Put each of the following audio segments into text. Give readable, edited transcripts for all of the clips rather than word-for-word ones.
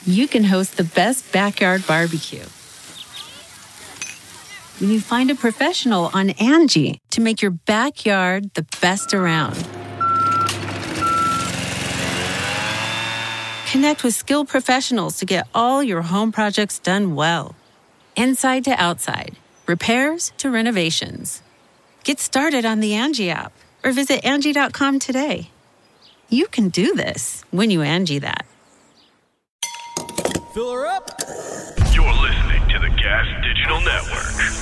you can host the best backyard barbecue. When you find a professional on Angie to make your backyard the best around. Connect with skilled professionals to get all your home projects done well. Inside to outside, repairs to renovations. Get started on the Angie app or visit Angie.com today. You can do this when you Angie that. Fill her up. You're listening to the Gas Digital Network.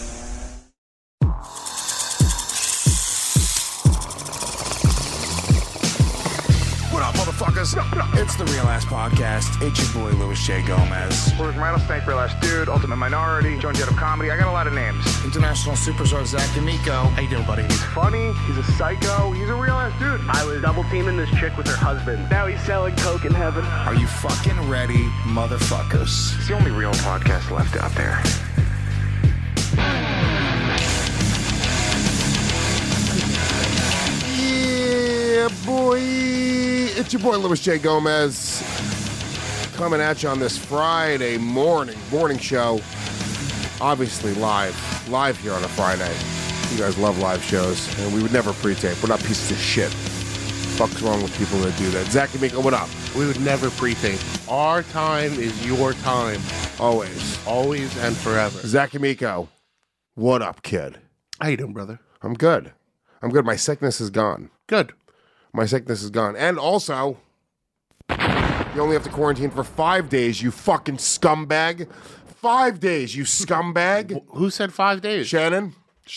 What up, motherfuckers? It's the Real Ass Podcast. It's your boy, Louis J. Gomez. We're with Rattlesnake, Real Ass Dude, Ultimate Minority, Joan Jett of Comedy. I got a lot of names. International Superstar Zach D'Amico. How you doing, buddy? He's funny. He's a psycho. He's a real ass dude. I was double teaming this chick with her husband. Now he's selling coke in heaven. Are you fucking ready, motherfuckers? It's the only real podcast left out there. Yeah, boy. It's your boy, Louis J. Gomez, coming at you on this Friday morning show. Obviously live here on a Friday. You guys love live shows, and we would never pre-tape. We're not pieces of shit. Fuck's wrong with people that do that? Zach D'Amico, what up? We would never pre-tape. Our time is your time. Always. Always and forever. Zach D'Amico, what up, kid? How you doing, brother? I'm good. My sickness is gone. Good. My sickness is gone. And also, you only have to quarantine for 5 days, you fucking scumbag. 5 days, you scumbag. Who said 5 days? Shannon?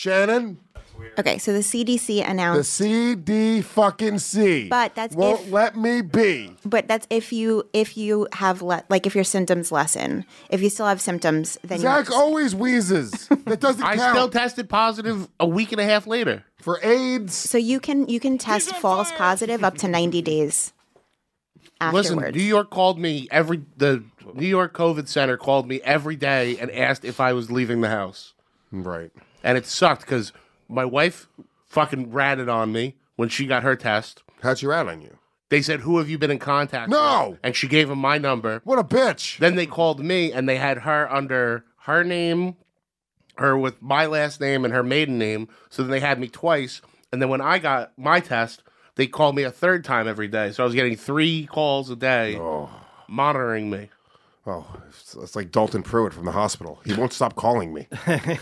Okay, so the CDC The announced, CD fucking C. But that's won't if- let me be. but that's if you have if your symptoms lessen. If you still have symptoms, then Zach always wheezes. That doesn't I count. still tested positive a week and a half later. For AIDS. so you can test false positive up to 90 days afterwards. Listen, New York called me the New York COVID Center called me every day and asked if I was leaving the house. Right. And it sucked because my wife fucking ratted on me when she got her test. How'd she rat on you? They said, who have you been in contact No! with? And she gave them my number. What a bitch. Then they called me and they had her under her name, her with my last name and her maiden name. So then they had me twice. And then when I got my test, they called me a third time every day. So I was getting 3 calls a day monitoring me. Oh, it's like Dalton Pruitt from the hospital. He won't stop calling me.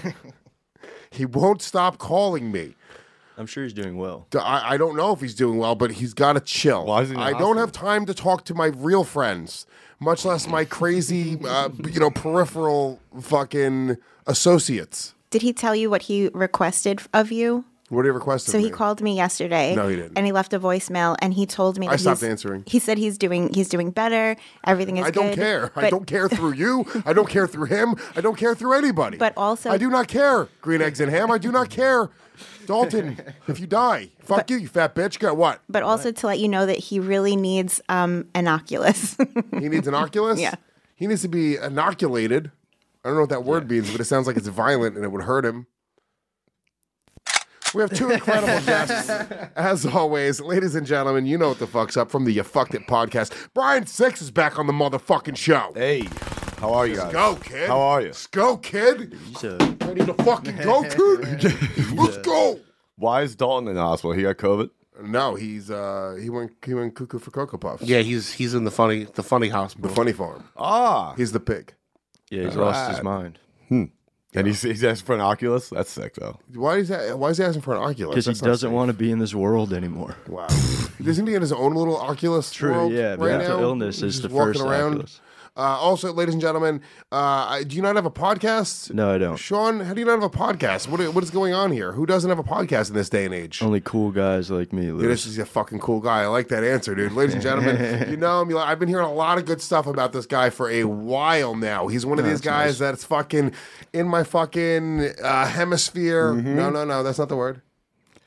He won't stop calling me. I'm sure he's doing well. I don't know if he's doing well, but he's got to chill. Why is he in the I don't hospital? have time to talk to my real friends, much less my crazy, peripheral fucking associates. Did he tell you what he requested of you? What did he request of So me? he called me yesterday. No, he didn't. And he left a voicemail, and he told me that I stopped answering. He said he's doing better. Everything is I don't good. care. I but- don't care through you. I don't care through him. I don't care through anybody. But also- I do not care. Green eggs and ham. I do not care. Dalton, if you die, fuck you fat bitch. Got what? But also to let you know that he really needs an Oculus. He needs an Oculus? Yeah. He needs to be inoculated. I don't know what that word means, but it sounds like it's violent and it would hurt him. We have 2 incredible guests, as always. Ladies and gentlemen, you know what the fuck's up from the You Fucked It podcast. Brian Six is back on the motherfucking show. Hey, how are you guys? Let's go, kid. How are you? Let's go, kid. Ready to fucking go, kid? Let's go. Why is Dalton in the hospital? He got COVID? No, he's he went cuckoo for Cocoa Puffs. Yeah, he's in the funny hospital. The funny farm. Ah. He's the pig. Yeah, he's lost his mind. And he's asking for an Oculus? That's sick, though. Why is he asking for an Oculus? Because he That's not doesn't safe. want to be in this world anymore. Wow. Isn't he in his own little Oculus True, world yeah. right Mental now? illness He's is just the first walking around. Oculus. Also, ladies and gentlemen, do you not have a podcast? No, I don't. Sean, how do you not have a podcast? What is going on here? Who doesn't have a podcast in this day and age? Only cool guys like me, Dude, Louis. this is a fucking cool guy. I like that answer, dude. Ladies and gentlemen, you know him. I've been hearing a lot of good stuff about this guy for a while now. He's one of these guys that's fucking in my fucking hemisphere. No, that's not the word.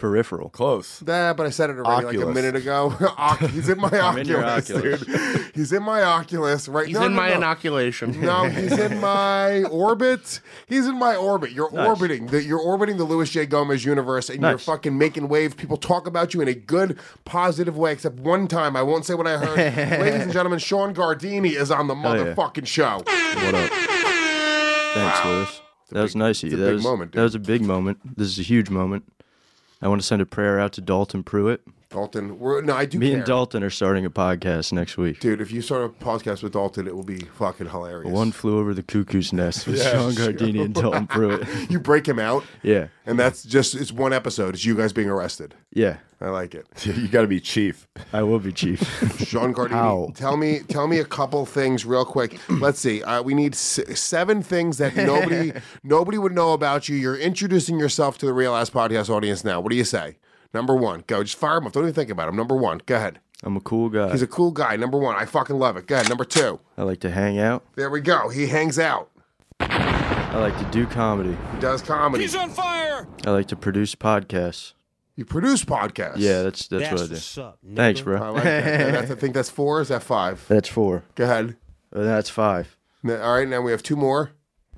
Peripheral. Close. But I said it already like a Oculus. minute ago. He's in my I'm in your Oculus, Oculus. dude. He's in my Oculus right He's in my inoculation. No, he's in my orbit. He's in my orbit. You're orbiting the Louis J. Gomez universe, and you're fucking making waves. People talk about you in a good, positive way. Except one time, I won't say what I heard. Ladies and gentlemen, Sean Gardini is on the motherfucking show. What up? Thanks, Lewis. That was nice of you. it's a big moment, dude. That was a big moment. This is a huge moment. I want to send a prayer out to Dalton Pruitt. Dalton, I do. Me care. and Dalton are starting a podcast next week. Dude, if you start a podcast with Dalton, it will be fucking hilarious. One Flew Over the Cuckoo's Nest with Sean Gardini and Dalton Pruitt. You break him out, Yeah. and it's one episode. It's you guys being arrested. Yeah. I like it. You got to be chief. I will be chief. Sean Gardini, How? tell me a couple things real quick. Let's see. We need 7 things that nobody would know about you. You're introducing yourself to the Real Ass Podcast audience now. What do you say? Number 1, go. Just fire him up. Don't even think about him. Number 1, go ahead. I'm a cool guy. He's a cool guy. Number 1, I fucking love it. Go ahead. Number 2, I like to hang out. there we go. He hangs out. I like to do comedy. He does comedy. He's on fire. I like to produce podcasts. You produce podcasts. Yeah, that's what I do. what's up, nigga. Thanks, I bro. like that. I think that's 4. Is that 5? That's 4. Go ahead. That's 5. All right, now we have 2 more.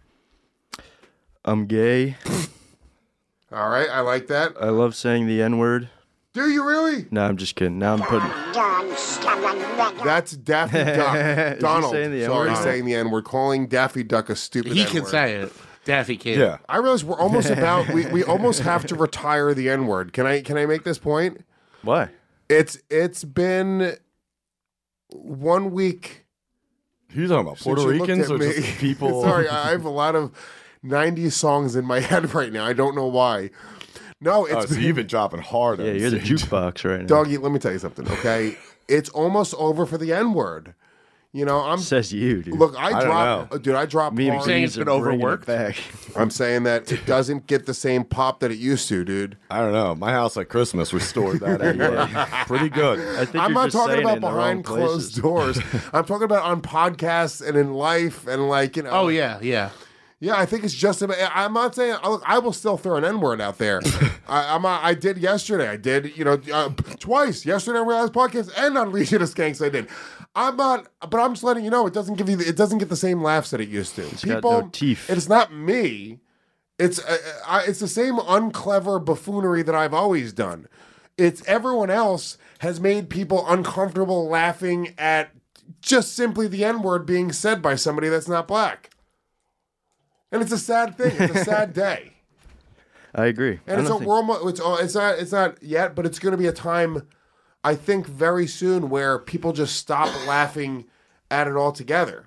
I'm gay. All right, I like that. I love saying the N-word. Do you really? No, I'm just kidding. Now I'm putting... That's Daffy Duck. Is he Donald. saying the Sorry, N-word? saying the N-word. Calling Daffy Duck a stupid He N-word. can say it. Daffy can't. Yeah. I realize we're almost we almost have to retire the N-word. Can I make this point? Why? It's been 1 week. You talking about Puerto since you looked Ricans at or me. just people? Sorry, I have a lot of 90s songs in my head right now. I don't know why. No, it's So you've been dropping hard. Yeah, you're the jukebox right now. Doggy, let me tell you something, okay? It's almost over for the N-word. You know, I'm Says you, dude. look. I dropped. Me and hard. saying Keys it's been are bringing it overworked? back. I'm saying that it doesn't get the same pop that it used to, dude. I don't know. My house at Christmas restored that anyway. Pretty good. I think I'm you're not just talking saying about it in the wrong behind closed places. doors. I'm talking about on podcasts and in life and like, you know. Oh, yeah, yeah. Yeah, I think it's just about. I'm not saying. Look, I will still throw an N-word out there. I did yesterday. I did, twice yesterday on Real Ass Podcast and on Legion of Skanks. I did. I'm not, but I'm just letting you know it doesn't get the same laughs that it used to. It's got no teeth. It's not me. It's the same unclever buffoonery that I've always done. It's everyone else has made people uncomfortable laughing at just simply the N-word being said by somebody that's not black. And it's a sad thing. It's a sad day. I agree. And it's not yet, but it's going to be a time, I think, very soon where people just stop laughing at it altogether.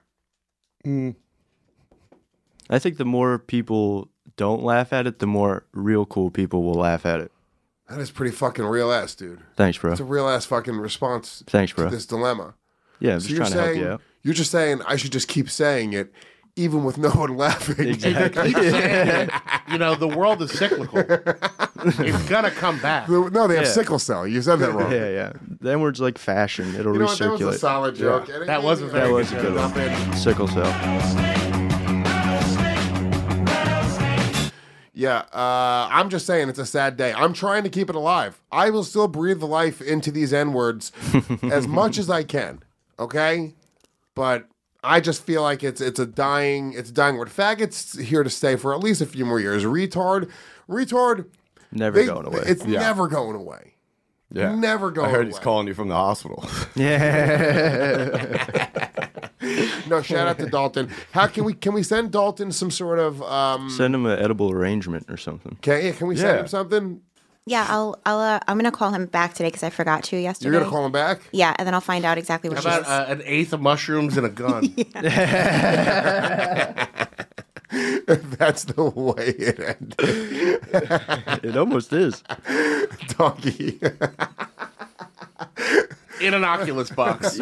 I think the more people don't laugh at it, the more real cool people will laugh at it. That is pretty fucking real ass, dude. Thanks, bro. It's a real ass fucking response Thanks, bro. to this dilemma. Yeah, I'm So just you're trying to help saying you out. you're just saying I should just keep saying it, even with no one laughing. Exactly. The world is cyclical. It's gonna come back. No, they have Yeah. sickle cell. You said that wrong. Yeah. The N-word's like fashion. It'll You know what? That was a recirculate. solid joke. That was a That very was a good Jump in. one. Sickle cell. Yeah, I'm just saying it's a sad day. I'm trying to keep it alive. I will still breathe the life into these N-words as much as I can, okay? But I just feel like it's a dying word. Faggot's here to stay for at least a few more years. Retard, Never going away. It's never going away. Yeah. Never going I heard away. he's calling you from the hospital. No, shout out to Dalton. How can we send Dalton some sort of Send him an edible arrangement or something. can we send him something? Yeah, I'm gonna call him back today because I forgot to yesterday. You're gonna call him back? Yeah, and then I'll find out exactly what How she about is. an eighth of mushrooms and a gun? That's the way it ended. It almost is. Doggy. In an Oculus box.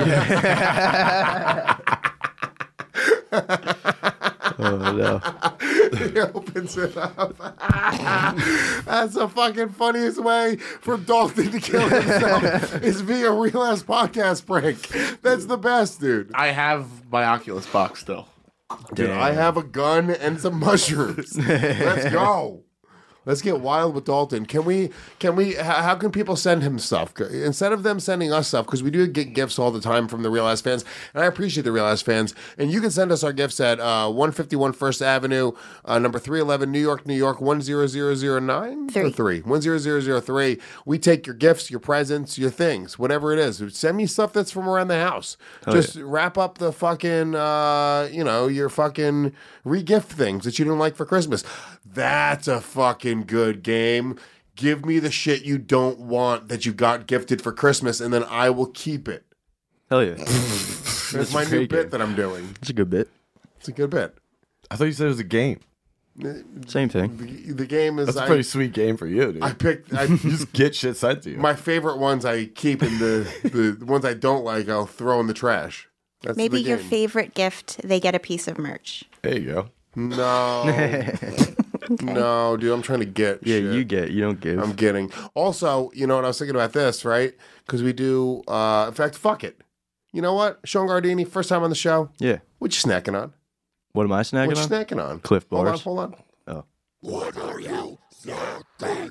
Oh, no. He opens it up. That's the fucking funniest way for Dalton to kill himself is via Real Ass Podcast prank. That's the best, dude. I have my Oculus box still. Dude, I have a gun and some mushrooms. Let's go. Let's get wild with Dalton. How can people send him stuff? Instead of them sending us stuff, because we do get gifts all the time from the Real Ass fans, and I appreciate the Real Ass fans, and you can send us our gifts at 151 First Avenue, number 311, New York, 10009? 10003. We take your gifts, your presents, your things, whatever it is. Send me stuff that's from around the house. Just wrap up the fucking, your fucking re-gift things that you didn't like for Christmas. That's a fucking good game. Give me the shit you don't want that you got gifted for Christmas, and then I will keep it. Hell yeah. That's my new bit that I'm doing. It's a good bit. It's a good bit. I thought you said it was a game. Same thing. The game is... That's a pretty sweet game for you, dude. You just get shit sent to you. My favorite ones I keep, and the ones I don't like, I'll throw in the trash. That's Maybe the your game. favorite gift, they get a piece of merch. There you go. No. No, dude, I'm trying to get Yeah, shit. you get. You don't give. I'm getting. Also, you know what I was thinking about this, right? Because we do, in fact, fuck it. You know what? Sean Gardini, first time on the show. Yeah. What you snacking on? What am I snacking What you on? snacking on? Cliff Bars. Hold on. Oh. What are you snacking?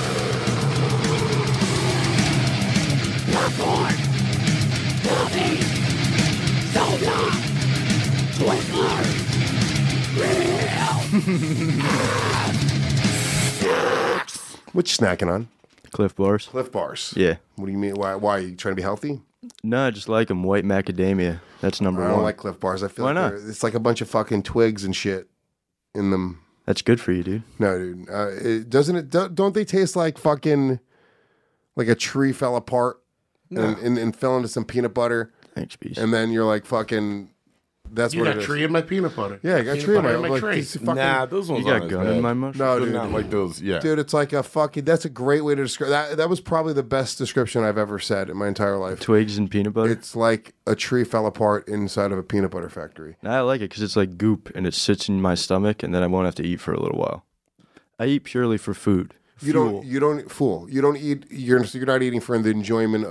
What you snacking on? Cliff Bars. Cliff Bars. Yeah. What do you mean? Why are you trying to be healthy? No, I just like them. White macadamia. That's number I one. don't like Cliff Bars. I feel Why like not? it's like a bunch of fucking twigs and shit in them. That's good for you, dude. No, dude. Don't they taste like fucking, like a tree fell apart and fell into some peanut butter? Thanks, Beast. And then you're like fucking, that's You what got it is. tree in my peanut butter. Yeah, I got Peanut tree in butter my, in like, tree. these fucking, Nah, those ones You got aren't gun as in bad. my mush? No, They're dude. not like those. Yeah. Dude, it's like a fucking, that's a great way to describe that. That was probably the best description I've ever said in my entire life. Twigs and peanut butter. It's like a tree fell apart inside of a peanut butter factory. I like it because it's like goop and it sits in my stomach and then I won't have to eat for a little while. I eat purely for food. Fuel. You don't eat, you're not eating for the enjoyment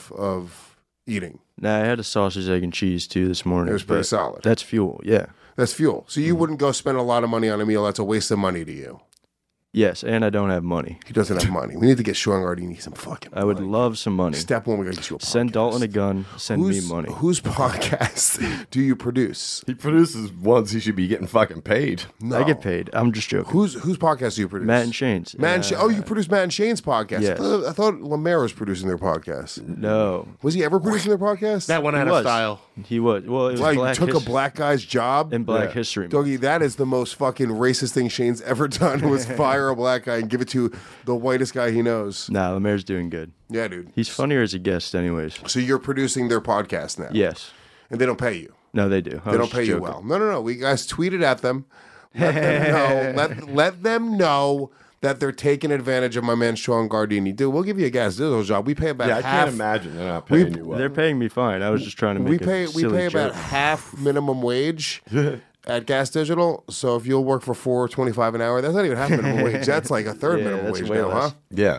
of eating. Nah, I had a sausage, egg, and cheese too this morning. It was pretty but solid. That's fuel, yeah. That's fuel. So you wouldn't go spend a lot of money on a meal. That's a waste of money to you. Yes, and I don't have money. He doesn't have money. We need to get Sean Gardini some fucking money. I would love some money. Step one, we gotta get you a podcast. Send Dalton a gun, send me money. Whose podcast do you produce? He produces ones he should be getting fucking paid. No. I get paid. I'm just joking. Whose podcast do you produce? Matt and Shane's. You produce Matt and Shane's podcast. Yes. I thought Lemaire was producing their podcast. No. Was he ever producing their podcast? That one had He a was. style. He was. Well, it was Wow, you Black took a History- black guy's job? in Black History Month. Dougie, that is the most fucking racist thing Shane's ever done was fire a black guy and give it to the whitest guy he knows. Nah, Lemaire's doing good. Yeah, dude. He's funnier as a guest, anyways. So you're producing their podcast now? Yes. And they don't pay you? No, they do. I They was don't pay just you joking. well. No. We guys tweeted at them. Let them know. Let them know that they're taking advantage of my man Sean Gardini. Dude, we'll give you a gas digital job. We pay about Yeah, I half. can't imagine they're not paying you well. They're paying me fine. I was just trying to make We a pay silly about joke. half minimum wage at Gas Digital. So if you'll work for $4.25 an hour, that's not even half minimum wage. That's like a third Yeah, minimum that's wage way now, less. huh? Yeah.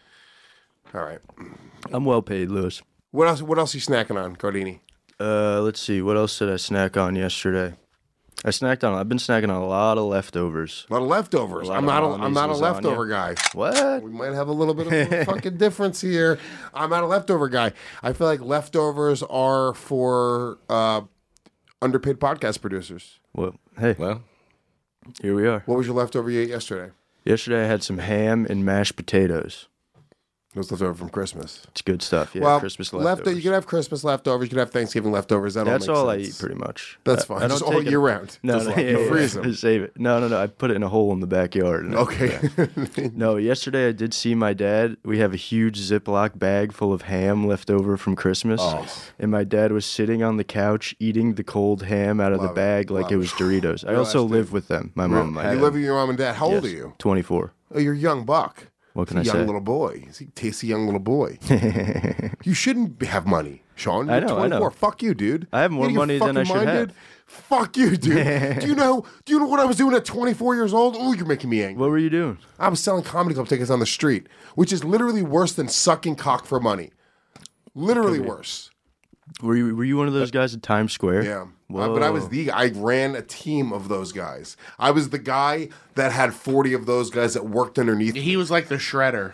All right. I'm well paid, Lewis. What else are you snacking on, Gardini? Let's see. What else did I snack on yesterday? I've been snacking on a lot of leftovers. A lot of leftovers. A lot I'm of not a lasagna. leftover guy. What? We might have a little bit of a fucking difference here. I'm not a leftover guy. I feel like leftovers are for underpaid podcast producers. Well, hey, Well, here we are. What was your leftover you ate yesterday? Yesterday I had some ham and mashed potatoes. It was leftover from Christmas. It's good stuff. Yeah, well, Christmas leftovers. You can have Christmas leftovers. You can have Thanksgiving leftovers. That's all I eat, pretty much. That's I fine. don't Just all take it- year round. No, Just no, like, you freeze them. Save it. No. I put it in a hole in the backyard. and Okay. No, yesterday I did see my dad. We have a huge Ziploc bag full of ham left over from Christmas. Oh. And my dad was sitting on the couch eating the cold ham out of the Love it. bag like Love it it. was Doritos. I Real also ass live dude. with them, my mom and my You dad. live with your mom and dad. How old are Yes, you? 24. Oh, you're a young buck. What can He's I a young say? little boy. He's a tasty young little boy. You shouldn't have money, Sean. I You're know, 24. I know. Fuck you, dude. I have more You money than I fucking should have. dude? Fuck you, dude. Do you know what I was doing at 24 years old? Oh, you're making me angry. What were you doing? I was selling comedy club tickets on the street, which is literally worse than sucking cock for money. Literally worse. Were you one of those guys at Times Square? Yeah. Whoa. But I ran a team of those guys. I was the guy that had 40 of those guys that worked underneath me. He was like the shredder.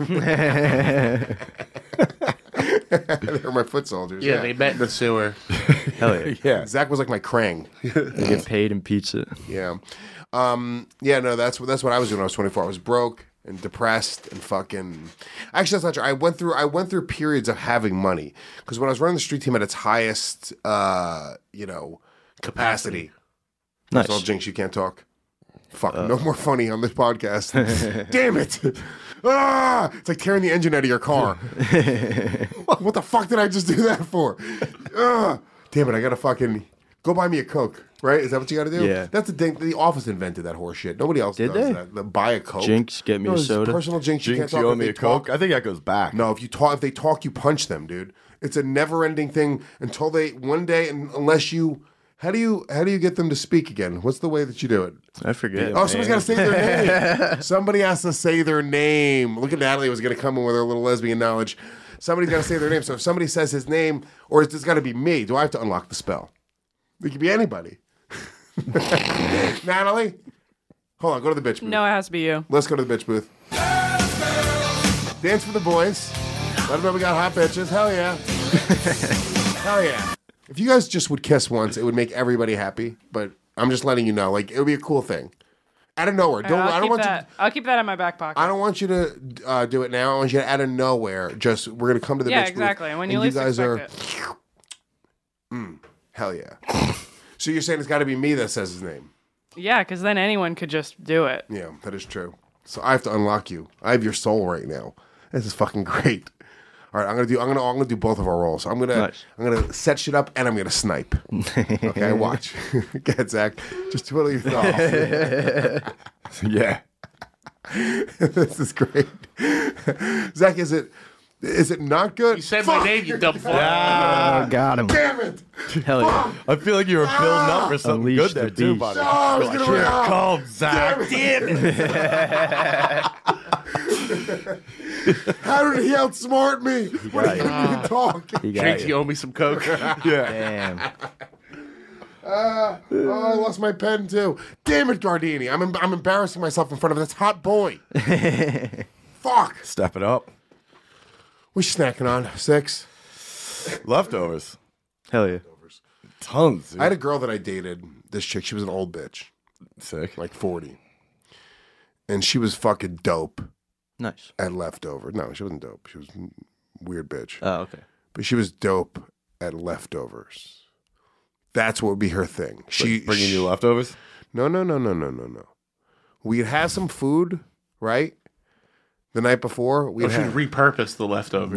They were my foot soldiers. Yeah, they met in the sewer. Hell yeah. Yeah. Zach was like my Krang. They get paid in pizza. Yeah. No, that's what I was doing when I was 24. I was broke and depressed and fucking. Actually, that's not true. I went through periods of having money because when I was running the street team at its highest, capacity. Nice. That's all, Jinx. You can't talk. Fuck. No more funny on this podcast. Damn it. It's like tearing the engine out of your car. What the fuck did I just do that for? Damn it. I gotta fucking go buy me a Coke. Right? Is that what you got to do? Yeah. That's the thing. The Office invented that horse shit. Nobody else Did does they? that. Buy a Coke. Jinx, get me a it's soda. Personal Jinx. You Jinx, can't you talk owe if me they a Coke? talk. I think that goes back. No, if they talk, you punch them, dude. It's a never-ending thing until they one day, unless you. How do you get them to speak again? What's the way that you do it? I forget. Oh, somebody's got to say their name. Somebody has to say their name. Look at Natalie was going to come in with her little lesbian knowledge. Somebody's got to say their name. So if somebody says his name, or it's got to be me, do I have to unlock the spell? It could be anybody. Natalie? Hold on, go to the bitch booth. No, it has to be you. Let's go to the bitch booth. Dance for the boys. Let them know we got hot bitches. Hell yeah. Hell yeah. If you guys just would kiss once, it would make everybody happy. But I'm just letting you know, like, it would be a cool thing. Out of nowhere. I'll keep that in my back pocket. I don't want you to do it now. I want you to out of nowhere. Just we're gonna come to the bitch booth. Yeah, exactly. When you and least guys expect are, hell yeah. So you're saying it's got to be me that says his name? Yeah, because then anyone could just do it. Yeah, that is true. So I have to unlock you. I have your soul right now. This is fucking great. All right, I'm gonna do both of our roles. I'm gonna set shit up and I'm gonna snipe. Okay, watch. Go ahead, Zach. Just twiddle your thumbs. Yeah. This is great. Zach, is it not good? You said my name, you dumb fuck. Oh, got him. Damn it! Hell yeah. I feel like you were building up for something Unleash good there the too, beast. buddy. Oh, I was gonna Here run. comes Zach. Damn it. How did he outsmart me? When he couldn't even talk. He got Jinx, you you. owe me some Coke. Damn. I lost my pen too. Damn it, Gardini. I'm embarrassing myself in front of this hot boy. Fuck. Step it up. What you snacking on? 6? Leftovers. Hell yeah. Tons. Dude. I had a girl that I dated. This chick, she was an old bitch, Sick. like 40. And she was fucking dope Nice. at leftovers. No, she wasn't dope. She was a weird bitch. Oh, okay. But she was dope at leftovers. That's what would be her thing. Bringing you leftovers? No. We'd have some food, right? The night before, We we'd should have. repurpose the leftovers.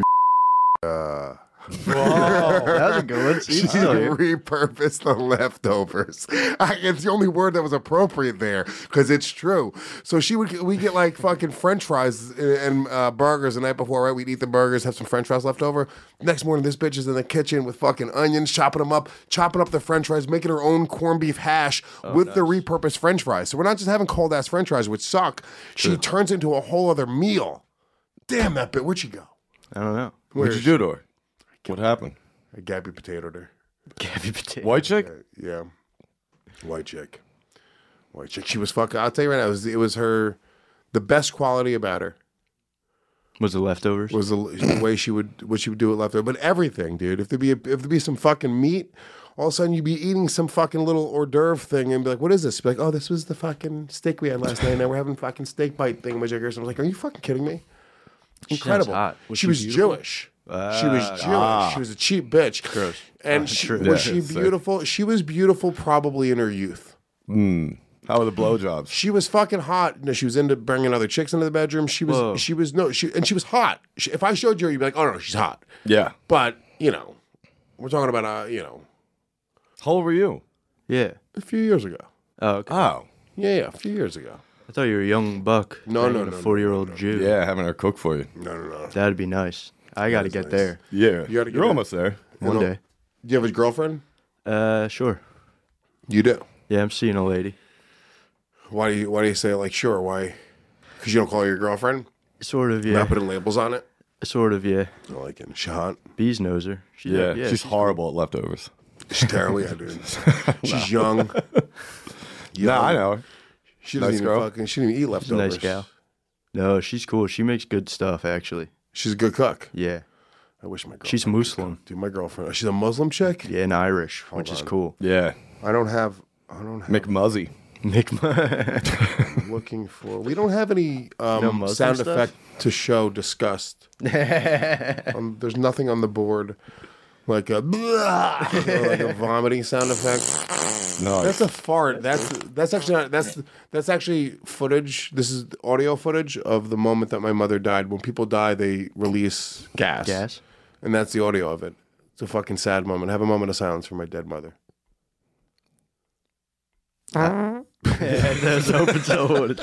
Whoa, that was a good one. She She's still here. repurposed the leftovers. It's the only word that was appropriate there because it's true. So we get like fucking French fries and burgers the night before, right? We'd eat the burgers, have some French fries left over. Next morning, this bitch is in the kitchen with fucking onions, chopping up the French fries, making her own corned beef hash with the repurposed French fries. So we're not just having cold ass French fries, which suck. She turns into a whole other meal. Damn that bitch. Where'd she go? I don't know. What'd you do to her? What happened? I Gabby potatoed her. Gabby potato. White chick? Yeah. White chick. She was fucking. I'll tell you right now. It was her. The best quality about her Was it leftovers? was the way she would do it leftover. But everything, dude. If there be some fucking meat, all of a sudden you'd be eating some fucking little hors d'oeuvre thing and be like, "What is this?" Be like, "Oh, this was the fucking steak we had last night. Now we're having fucking steak bite thing." I was like, "Are you fucking kidding me?" Incredible. hot. She was Jewish. She was Jewish. She was a cheap bitch. Gross. And was she beautiful? She was beautiful probably in her youth. How were the blowjobs? She was fucking hot. No, she was into bringing other chicks into the bedroom. She was hot. If I showed you her, you'd be like, "Oh no, she's hot." Yeah. But, we're talking about How old were you? Yeah. a few years ago. Oh, okay. Oh. Yeah, a few years ago. I thought you were a young buck. No, banging a 40-year-old Jew. Yeah, having her cook for you. No. That'd be nice. I got to get nice. there Yeah. You gotta get You're it. almost there. one day. Do you have a girlfriend? Sure. You do. Yeah, I'm seeing a lady. Why do you say like sure? Why? Because you don't call her your girlfriend? Sort of, You're yeah. not putting labels on it? Sort of, yeah. I like it. Shot. Bees knows her. Yeah, she's horrible at leftovers. She's terrible, yeah, dude. She's young. No, I know. She doesn't Nice even girl. fucking. She didn't even eat She's a leftovers. nice gal. No, she's cool. She makes good stuff, actually. She's a good cook. Yeah. I wish my girlfriend. She's Muslim. Dude, my girlfriend. She's a Muslim chick. Yeah, and Irish, which is cool. Yeah. I don't have. McMuzzy. I'm looking for. We don't have any Muslim sound stuff? effect to show disgust. There's nothing on the board like a or like a vomiting sound effect. No, That's a fart. That's actually not, that's actually footage. This is audio footage of the moment that my mother died. When people die, they release gas. Gas? And that's the audio of it. It's a fucking sad moment. Have a moment of silence for my dead mother. That's open to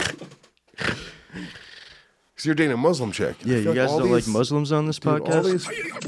So you're dating a Muslim chick. Yeah, I you feel guys all don't like these- Muslims on this Dude, podcast? all these...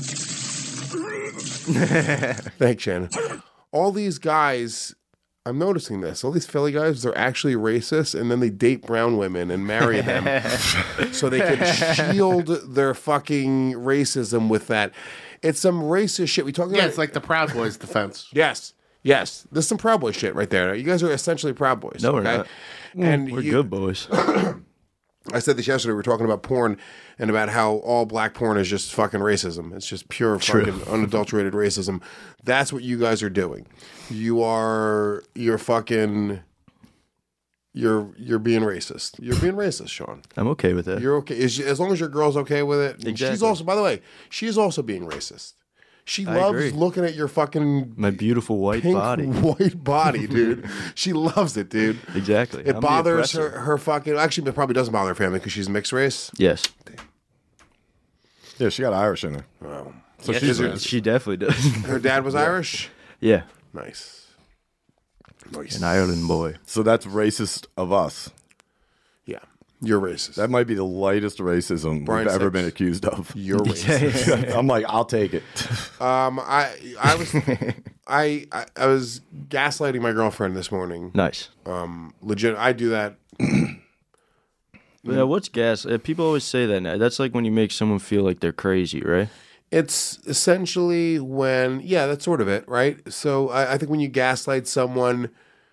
Thanks, Shannon. All these guys, I'm noticing this. All these Philly guys, they're actually racist, and then they date brown women and marry them so they can shield their fucking racism with that. It's some racist shit. We talking Yeah, about. it's like the Proud Boys defense. Yes. Yes. This is some Proud Boy shit right there. You guys are essentially Proud Boys. No, we're okay? not. And We're good boys. I said this yesterday. We were talking about porn and about how all black porn is just fucking racism. It's just pure fucking unadulterated racism. That's what you guys are doing. You're being racist. You're being racist, Sean. I'm okay with that. You're okay as long as your girl's okay with it. Exactly. She's also, by the way, she's also being racist. She I loves agree. looking at your fucking My beautiful white pink body. white body, dude. She loves it, dude. Exactly. It I'm the bothers oppressor. her fucking. Actually, it probably doesn't bother her family because she's mixed race. Yes. Yeah, she got Irish in her. Wow. So Yeah, she's she- racist. She definitely does. Her dad was Irish. Yeah. Nice. Nice. An Ireland boy. So that's racist of us. Yeah, you're racist. That might be the lightest racism Brian we've ever Six. been accused of. You're racist. I'm like, I'll take it. I was gaslighting my girlfriend this morning. Nice. Legit. I do that. Yeah, what's gas? People always say that now. That's like when you make someone feel like they're crazy, right? It's essentially when, yeah, that's sort of it, right? So I think when you gaslight someone,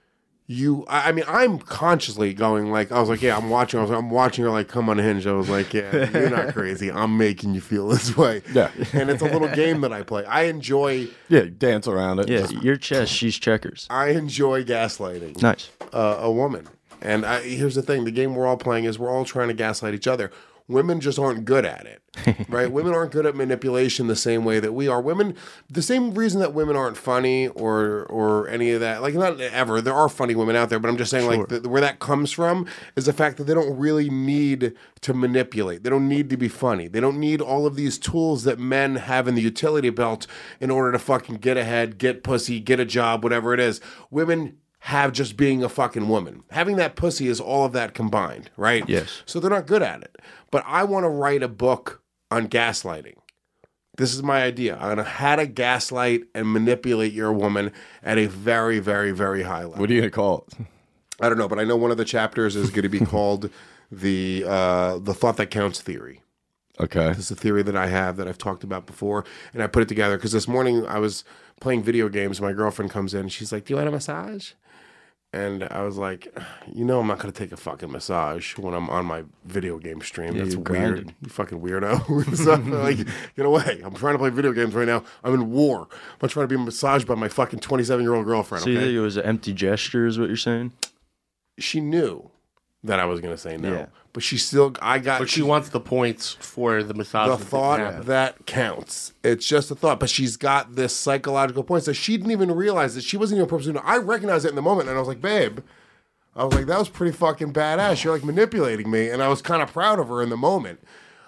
I mean, I'm consciously going like, I was like, yeah, I'm watching her like come unhinged. I was like, yeah, you're not crazy. I'm making you feel this way. Yeah. And it's a little game that I play. I enjoy Yeah, dance around it. Yeah, your chess, she's checkers. I enjoy gaslighting Nice. a woman. And here's the thing: the game we're all playing is we're all trying to gaslight each other. Women just aren't good at it, right? Women aren't good at manipulation the same way that we are. Women, the same reason that women aren't funny or any of that, like not ever. There are funny women out there, but I'm just saying like where that comes from is the fact that they don't really need to manipulate. They don't need to be funny. They don't need all of these tools that men have in the utility belt in order to fucking get ahead, get pussy, get a job, whatever it is. Women have just being a fucking woman. Having that pussy is all of that combined, right? Yes. So they're not good at it. But I want to write a book on gaslighting. This is my idea. On how to gaslight and manipulate your woman at a very, very, very high level. What are you going to call it? I don't know, but I know one of the chapters is going to be called the thought that counts theory. Okay. This is a theory that I have that I've talked about before, and I put it together because this morning I was playing video games. My girlfriend comes in, and she's like, "Do you want a massage?" And I was like, "You know, I'm not going to take a fucking massage when I'm on my video game stream. Yeah, That's you're weird. grinding. You fucking weirdo." So, like, get away. I'm trying to play video games right now. I'm in war. I'm not trying to be massaged by my fucking 27-year-old girlfriend. So you Okay? think it was an empty gesture, is what you're saying? She knew that I was going to say no, Yeah. but she still. But she wants the points for the massage. the that didn't thought happen. that counts. It's just a thought, but she's got this psychological point. So she didn't even realize that she wasn't even purposely. I recognized it in the moment, and I was like, "Babe," I was like, "That was pretty fucking badass. You're like manipulating me," and I was kind of proud of her in the moment.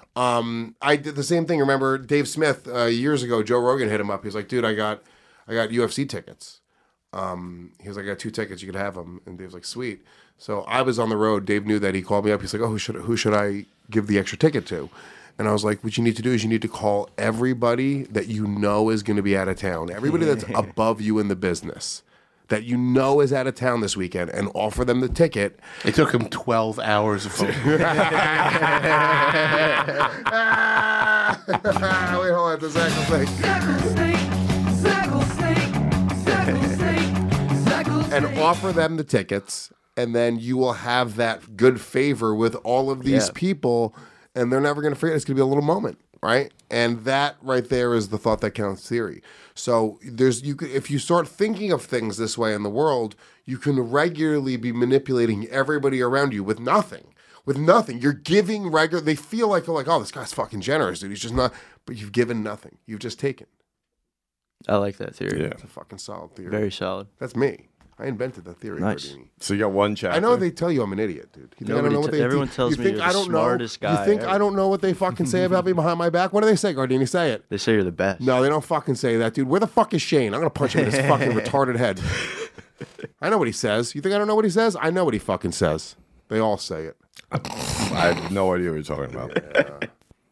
I did the same thing. Remember Dave Smith years ago? Joe Rogan hit him up. He was like, "Dude, I got UFC tickets." He was like, "I got 2 tickets. You could have them." And Dave's like, "Sweet." So I was on the road. Dave knew that. He called me up. He's like, "Oh, who should I give the extra ticket to?" And I was like, "What you need to do is you need to call everybody that you know is going to be out of town. Everybody that's above you in the business that you know is out of town this weekend, and offer them the ticket." It took him 12 hours of phone. Wait, hold on. The Zach will say. And offer them the tickets, and then you will have that good favor with all of these people, and they're never going to forget. It's going to be a little moment, right? And that right there is the thought that counts theory. So if you start thinking of things this way in the world, you can regularly be manipulating everybody around you with nothing. With nothing. You're giving they feel like, oh, this guy's fucking generous, dude. He's just not, but you've given nothing. You've just taken. I like that theory. Yeah. It's a fucking solid theory. Very solid. That's me. I invented that theory. Nice. Gardini. So you got one chapter. I know they tell you I'm an idiot, dude. You think I don't know what they everyone tells me you're the smartest guy You think ever. I don't know what they fucking say about me behind my back? What do they say, Gardini? Say it. They say you're the best. No, they don't fucking say that, dude. Where the fuck is Shane? I'm going to punch him in his fucking retarded head. I know what he says. You think I don't know what he says? I know what he fucking says. They all say it. I have no idea what you're talking about.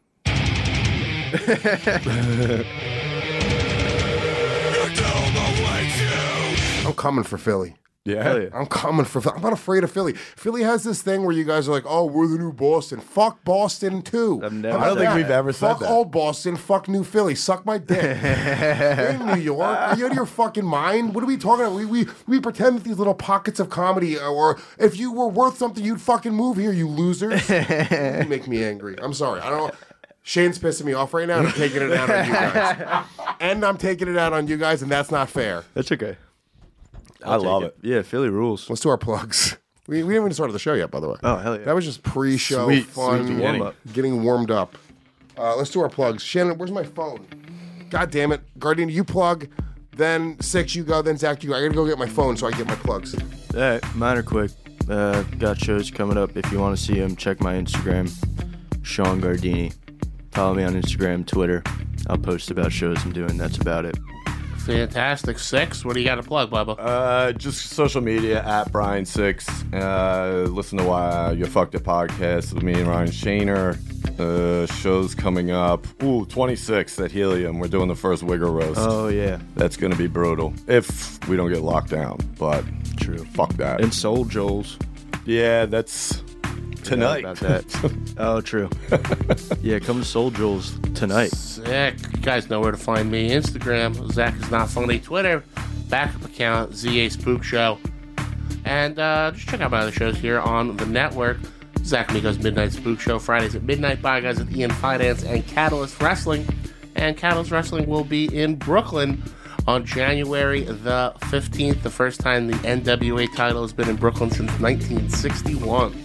I'm coming for Philly. Yeah. I'm coming for Philly. I'm not afraid of Philly. Philly has this thing where you guys are like, oh, we're the new Boston. Fuck Boston, too. I don't think we've ever said fuck that. old Boston. Fuck new Philly. Suck my dick. We're in New York. Are you out of your fucking mind? What are we talking about? We pretend that these little pockets of comedy, or if you were worth something, you'd fucking move here, you losers. You make me angry. I'm sorry. I don't. Shane's pissing me off right now, and I'm taking it out on you guys. And I'm taking it out on you guys, and that's not fair. That's okay. I love it. Yeah, Philly rules. Let's do our plugs. We haven't even started the show yet, by the way. Oh, hell yeah. That was just pre-show Sweet fun, beginning. getting warmed up. Let's do our plugs. Shannon, where's my phone? God damn it. Gardini, you plug, then Six, you go, then Zach, you go. I gotta go get my phone so I get my plugs. All right, mine are quick. Got shows coming up. If you want to see them, check my Instagram, Sean Gardini. Follow me on Instagram, Twitter. I'll post about shows I'm doing. That's about it. Fantastic. Six, what do you got to plug, Bubba? Just social media at Brian6. Listen to Why You Fucked It podcast with me and Ryan Shaner. Shows coming up. 26th at Helium. We're doing the first Wigger roast. Oh, yeah. That's going to be brutal if we don't get locked down. But True. Fuck that. And Soul Joel's. Yeah, that's tonight. About that. Oh, true. Yeah, come to Soul Joel's tonight. Sick. You guys know where to find me. Instagram, Zach is not funny. Twitter, backup account, ZA Spook Show. And just check out my other shows here on the network. Zach Amigo's Midnight Spook Show, Fridays at midnight. Bye, guys, with Ian Finance and Catalyst Wrestling. And Catalyst Wrestling will be in Brooklyn on January the 15th, the first time the NWA title has been in Brooklyn since 1961.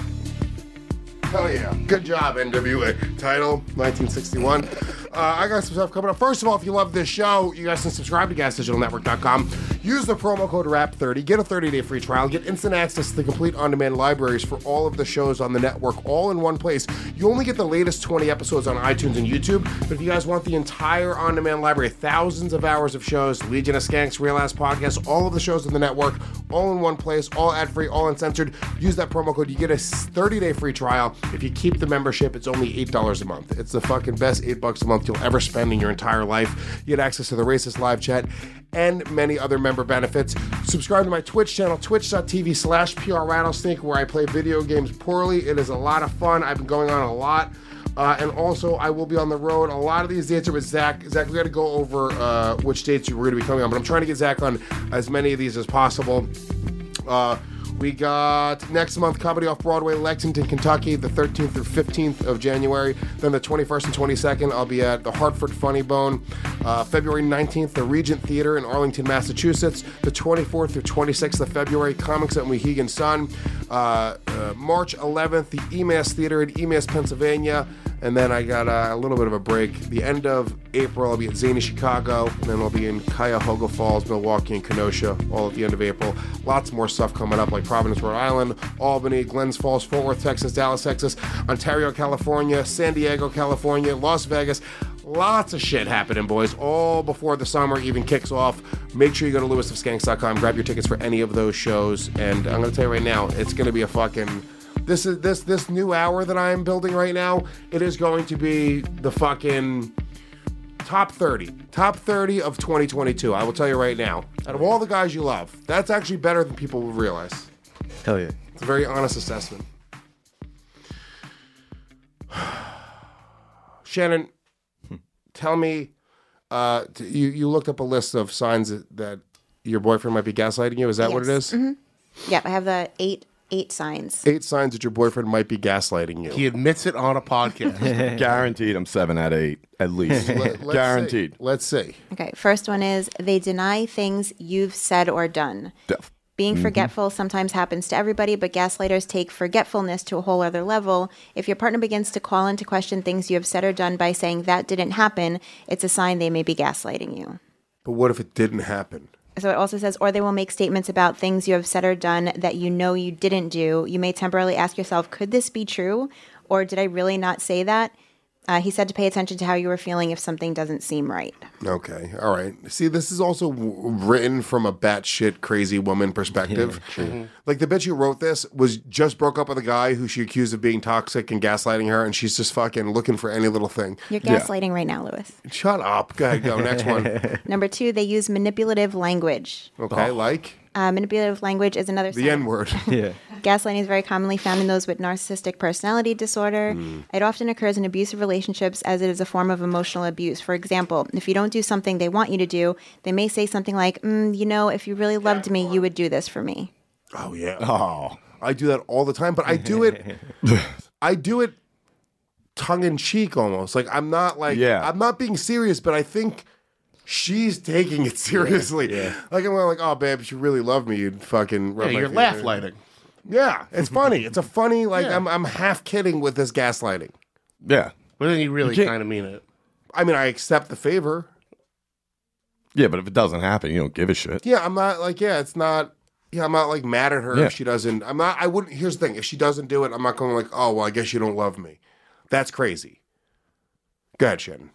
Hell yeah. Good job, NWA. Title, 1961. I got some stuff coming up. First of all, if you love this show, you guys can subscribe to GasDigitalNetwork.com. Use the promo code RAP30. Get a 30-day free trial. Get instant access to the complete on-demand libraries for all of the shows on the network, all in one place. You only get the latest 20 episodes on iTunes and YouTube, but if you guys want the entire on-demand library, thousands of hours of shows, Legion of Skanks, Real Ass Podcast, all of the shows on the network, all in one place, all ad-free, all uncensored. Use that promo code. You get a 30-day free trial. If you keep the membership, it's only $8 a month. It's the fucking best $8 a month you'll ever spend in your entire life. You get access to the Racist Live Chat and many other member benefits. Subscribe to my Twitch channel, twitch.tv/PRRattlesnake, where I play video games poorly. It is a lot of fun. I've been going on a lot. And also, I will be on the road. A lot of these dates are with Zach. Zach, we got to go over which dates we're going to be coming on, but I'm trying to get Zach on as many of these as possible. We got next month Comedy Off Broadway, Lexington, Kentucky, the 13th through 15th of January. Then the 21st and 22nd, I'll be at the Hartford Funny Bone. February 19th, the Regent Theater in Arlington, Massachusetts. The 24th through 26th of February, Comics at Mohegan Sun. March 11th, the EMAS Theater in EMAS, Pennsylvania. And then I got a little bit of a break. The end of April, I'll be at Zany, Chicago. And then I'll be in Cuyahoga Falls, Milwaukee, and Kenosha, all at the end of April. Lots more stuff coming up, like Providence, Rhode Island, Albany, Glens Falls, Fort Worth, Texas, Dallas, Texas, Ontario, California, San Diego, California, Las Vegas. Lots of shit happening, boys, all before the summer even kicks off. Make sure you go to lewisofskanks.com, grab your tickets for any of those shows. And I'm going to tell you right now, it's going to be a fucking... This new hour that I'm building right now, it is going to be the fucking top 30 of 2022. I will tell you right now. Out of all the guys you love, that's actually better than people will realize. Hell yeah. It's a very honest assessment. Shannon, tell me, you looked up a list of signs that your boyfriend might be gaslighting you. Is that what it is? Mm-hmm. Yeah, I have the eight signs. 8 signs that your boyfriend might be gaslighting you. He admits it on a podcast. Guaranteed I'm 7 out of 8, at least. Guaranteed. Let's see. Okay, first one is they deny things you've said or done. Being forgetful sometimes happens to everybody, but gaslighters take forgetfulness to a whole other level. If your partner begins to call into question things you have said or done by saying that didn't happen, it's a sign they may be gaslighting you. But what if it didn't happen? So it also says, or they will make statements about things you have said or done that you know you didn't do. You may temporarily ask yourself, could this be true? Or did I really not say that? He said to pay attention to how you were feeling if something doesn't seem right. Okay. All right. See, this is also written from a batshit crazy woman perspective. Like the bitch who wrote this was just broke up with a guy who she accused of being toxic and gaslighting her, and she's just fucking looking for any little thing. You're gaslighting right now, Lewis. Shut up. Go ahead, go. Next one. Number 2, they use manipulative language. Okay, like? Manipulative language is another sign. The N-word. Yeah. Gaslighting is very commonly found in those with narcissistic personality disorder. It often occurs in abusive relationships as it is a form of emotional abuse. For example, if you don't do something they want you to do, they may say something like, if you really loved me, you would do this for me. Oh, yeah. Oh, I do that all the time, but I do it tongue-in-cheek almost. Like, I'm not being serious, but I think she's taking it seriously. Yeah. Like, I'm like, oh, babe, if you really loved me, you'd fucking rub my you're feet laugh in. lighting. Yeah, it's funny. It's a funny, I'm half kidding with this gaslighting. Yeah. But then you really kind of mean it. I mean, I accept the favor. Yeah, but if it doesn't happen, you don't give a shit. Yeah, I'm not like, I'm not like mad at her if she doesn't. Here's the thing. If she doesn't do it, I'm not going like, oh, well, I guess you don't love me. That's crazy. Go ahead, Shannon.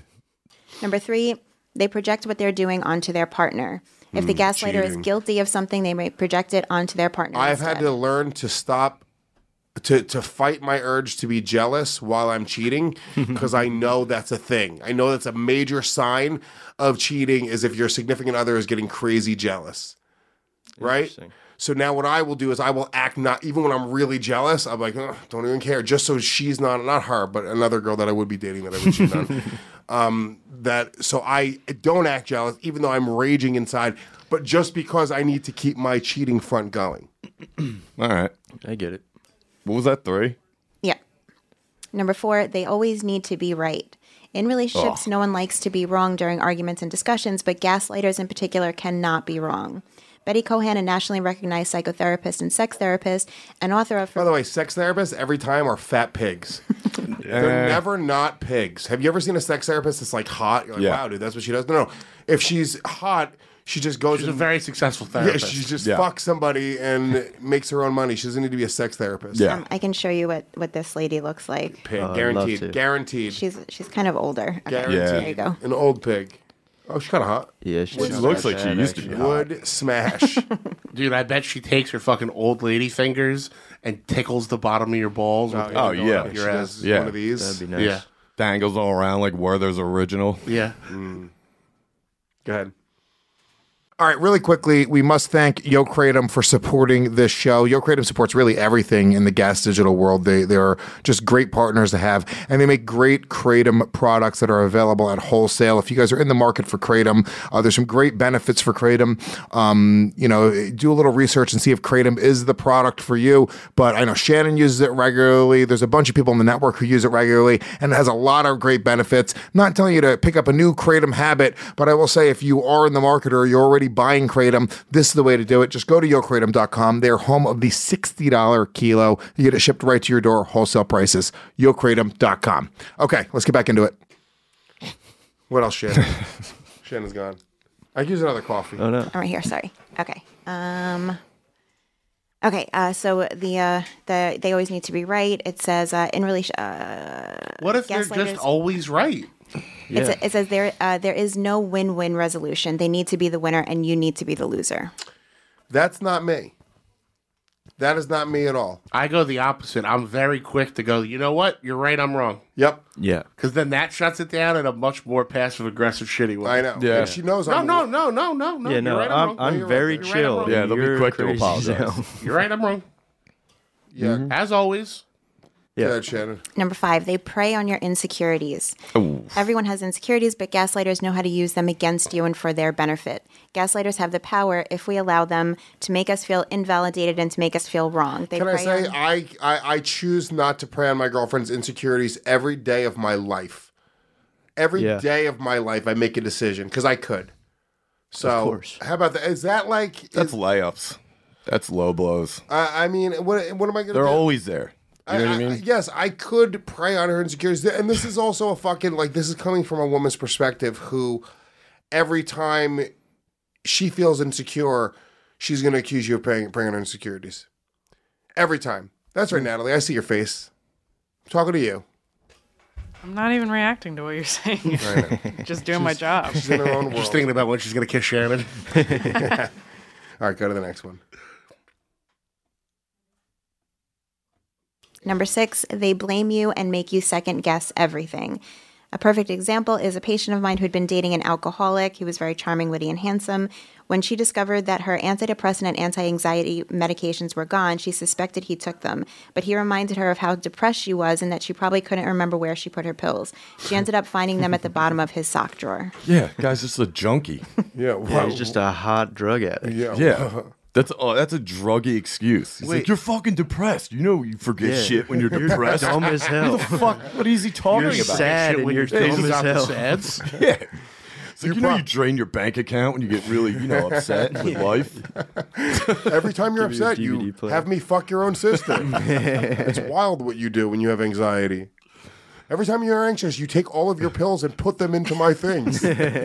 Number 3, they project what they're doing onto their partner. If the gaslighter is guilty of something, they may project it onto their partner. I've had to learn to stop, to fight my urge to be jealous while I'm cheating, because I know that's a thing. I know that's a major sign of cheating is if your significant other is getting crazy jealous. Right? So now what I will do is I will act not, even when I'm really jealous, I'm like, don't even care. Just so she's not her, but another girl that I would be dating that I would cheat on. So I don't act jealous, even though I'm raging inside, but just because I need to keep my cheating front going. All right. I get it. What was that, 3? Yeah. Number 4, they always need to be right. In relationships, no one likes to be wrong during arguments and discussions, but gaslighters in particular cannot be wrong. Betty Cohan, a nationally recognized psychotherapist and sex therapist, and author of... By the way, sex therapists every time are fat pigs. They're never not pigs. Have you ever seen a sex therapist that's like hot? You're like, wow, dude, that's what she does. No. If she's hot, she just goes... She's a very successful therapist. Yeah, she just fucks somebody and makes her own money. She doesn't need to be a sex therapist. Yeah. I can show you what this lady looks like. Pig, guaranteed. Guaranteed. She's kind of older. Okay, Guaranteed. there you go. An old pig. Oh, she's kind of hot. Yeah, she looks like she used to be hot. Would smash. Dude, I bet she takes her fucking old lady fingers and tickles the bottom of your balls. With Oh, yeah. Your She ass. does one of these. That'd be nice. Yeah. Dangles all around like Werther's original. Yeah. Go ahead. All right, really quickly, we must thank Yo Kratom for supporting this show. Yo Kratom supports really everything in the gas digital world. They are just great partners to have, and they make great Kratom products that are available at wholesale. If you guys are in the market for Kratom, there's some great benefits for Kratom. Do a little research and see if Kratom is the product for you. But I know Shannon uses it regularly. There's a bunch of people in the network who use it regularly, and it has a lot of great benefits. Not telling you to pick up a new Kratom habit, but I will say if you are in the market or you're already buying Kratom, this is the way to do it. Just go to YoKratom.com. They're home of the $60 kilo. You get it shipped right to your door, wholesale prices. YoKratom.com. Okay, let's get back into it. What else, Shannon? Shannon's gone. I could use another coffee. Oh, no. I'm right here. Sorry. Okay. So they always need to be right. It says in relation. What if they're just always right? Yeah. It says there is no win-win resolution. They need to be the winner, and you need to be the loser. That's not me. That is not me at all. I go the opposite. I'm very quick to go, you know what? You're right, I'm wrong. Yep. Yeah. Because then that shuts it down in a much more passive-aggressive, shitty way. I know. Yeah. And she knows No. I'm... Yeah, Yeah, no, you're right, I'm wrong. I'm very You're right, chill. I'm wrong. Yeah, they'll be You're quick to crazy apologize. as hell. You're right, I'm wrong. Yeah. As always. Yeah. Go ahead, Shannon. Number 5, they prey on your insecurities. Ooh. Everyone has insecurities, but gaslighters know how to use them against you and for their benefit. Gaslighters have the power, if we allow them, to make us feel invalidated and to make us feel wrong. They Can I prey say on- I choose not to prey on my girlfriend's insecurities every day of my life. Every day of my life, I make a decision because I could. So, Of course. how about that? Is that like? That's layups. That's low blows. I mean, what am I going to do? They're always there. You know what I mean? Yes, I could prey on her insecurities. And this is also a fucking, like, this is coming from a woman's perspective who every time she feels insecure, she's going to accuse you of preying on her insecurities. Every time. That's right, Natalie. I see your face. I'm talking to you. I'm not even reacting to what you're saying. Just doing my job. She's in her own world. Just thinking about when she's going to kiss Shannon. All right, go to the next one. Number 6, they blame you and make you second guess everything. A perfect example is a patient of mine who had been dating an alcoholic. He was very charming, witty, and handsome. When she discovered that her antidepressant and anti-anxiety medications were gone, she suspected he took them. But he reminded her of how depressed she was and that she probably couldn't remember where she put her pills. She ended up finding them at the bottom of his sock drawer. Yeah, guy's just a junkie. Yeah, he's just a hot drug addict. Yeah. That's a druggy excuse. He's like, you're fucking depressed. You know you forget shit when you're depressed. Dumb as hell. What the fuck? What is he talking You're about? sad and you're dumb as hell. Yeah. It's like, you drain your bank account when you get really, upset with life. Every time you're Give me a upset, you DVD player. have me fuck your own sister. It's wild what you do when you have anxiety. Every time you're anxious, you take all of your pills and put them into my things.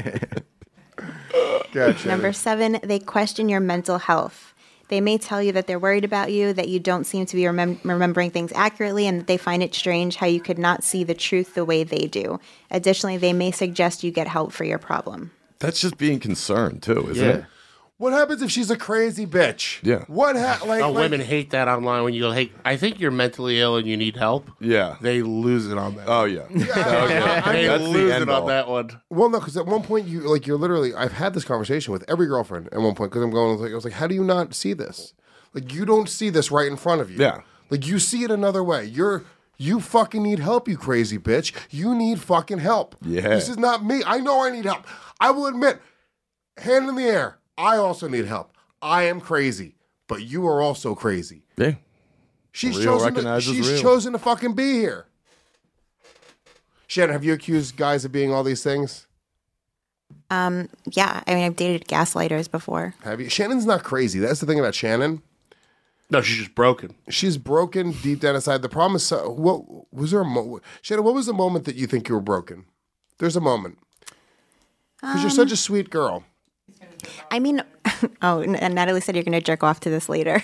Gotcha. Number 7, they question your mental health. They may tell you that they're worried about you, that you don't seem to be remembering things accurately, and that they find it strange how you could not see the truth the way they do. Additionally, they may suggest you get help for your problem. That's just being concerned, too, isn't it? What happens if she's a crazy bitch? Yeah. What women hate that online when you go, hey, I think you're mentally ill and you need help. Yeah. They lose it on that. Oh, yeah. They That's the lose end it on all. that one. Well, no, because at one point you're literally. I've had this conversation with every girlfriend at one point because I was like, how do you not see this? Like, you don't see this right in front of you. Yeah. Like, you see it another way. You fucking need help, you crazy bitch. You need fucking help. Yeah. This is not me. I know I need help. I will admit, hand in the air, I also need help. I am crazy, but you are also crazy. Yeah. She's Real chosen recognizes she's real. chosen to fucking be here. Shannon, have you accused guys of being all these things? Yeah, I mean, I've dated gaslighters before. Have you? Shannon's not crazy. That's the thing about Shannon. No, she's just broken. She's broken deep down inside. The problem is, what was there Shannon, what was the moment that you think you were broken? There's a moment. Because you're such a sweet girl. I mean, and Natalie said you're going to jerk off to this later.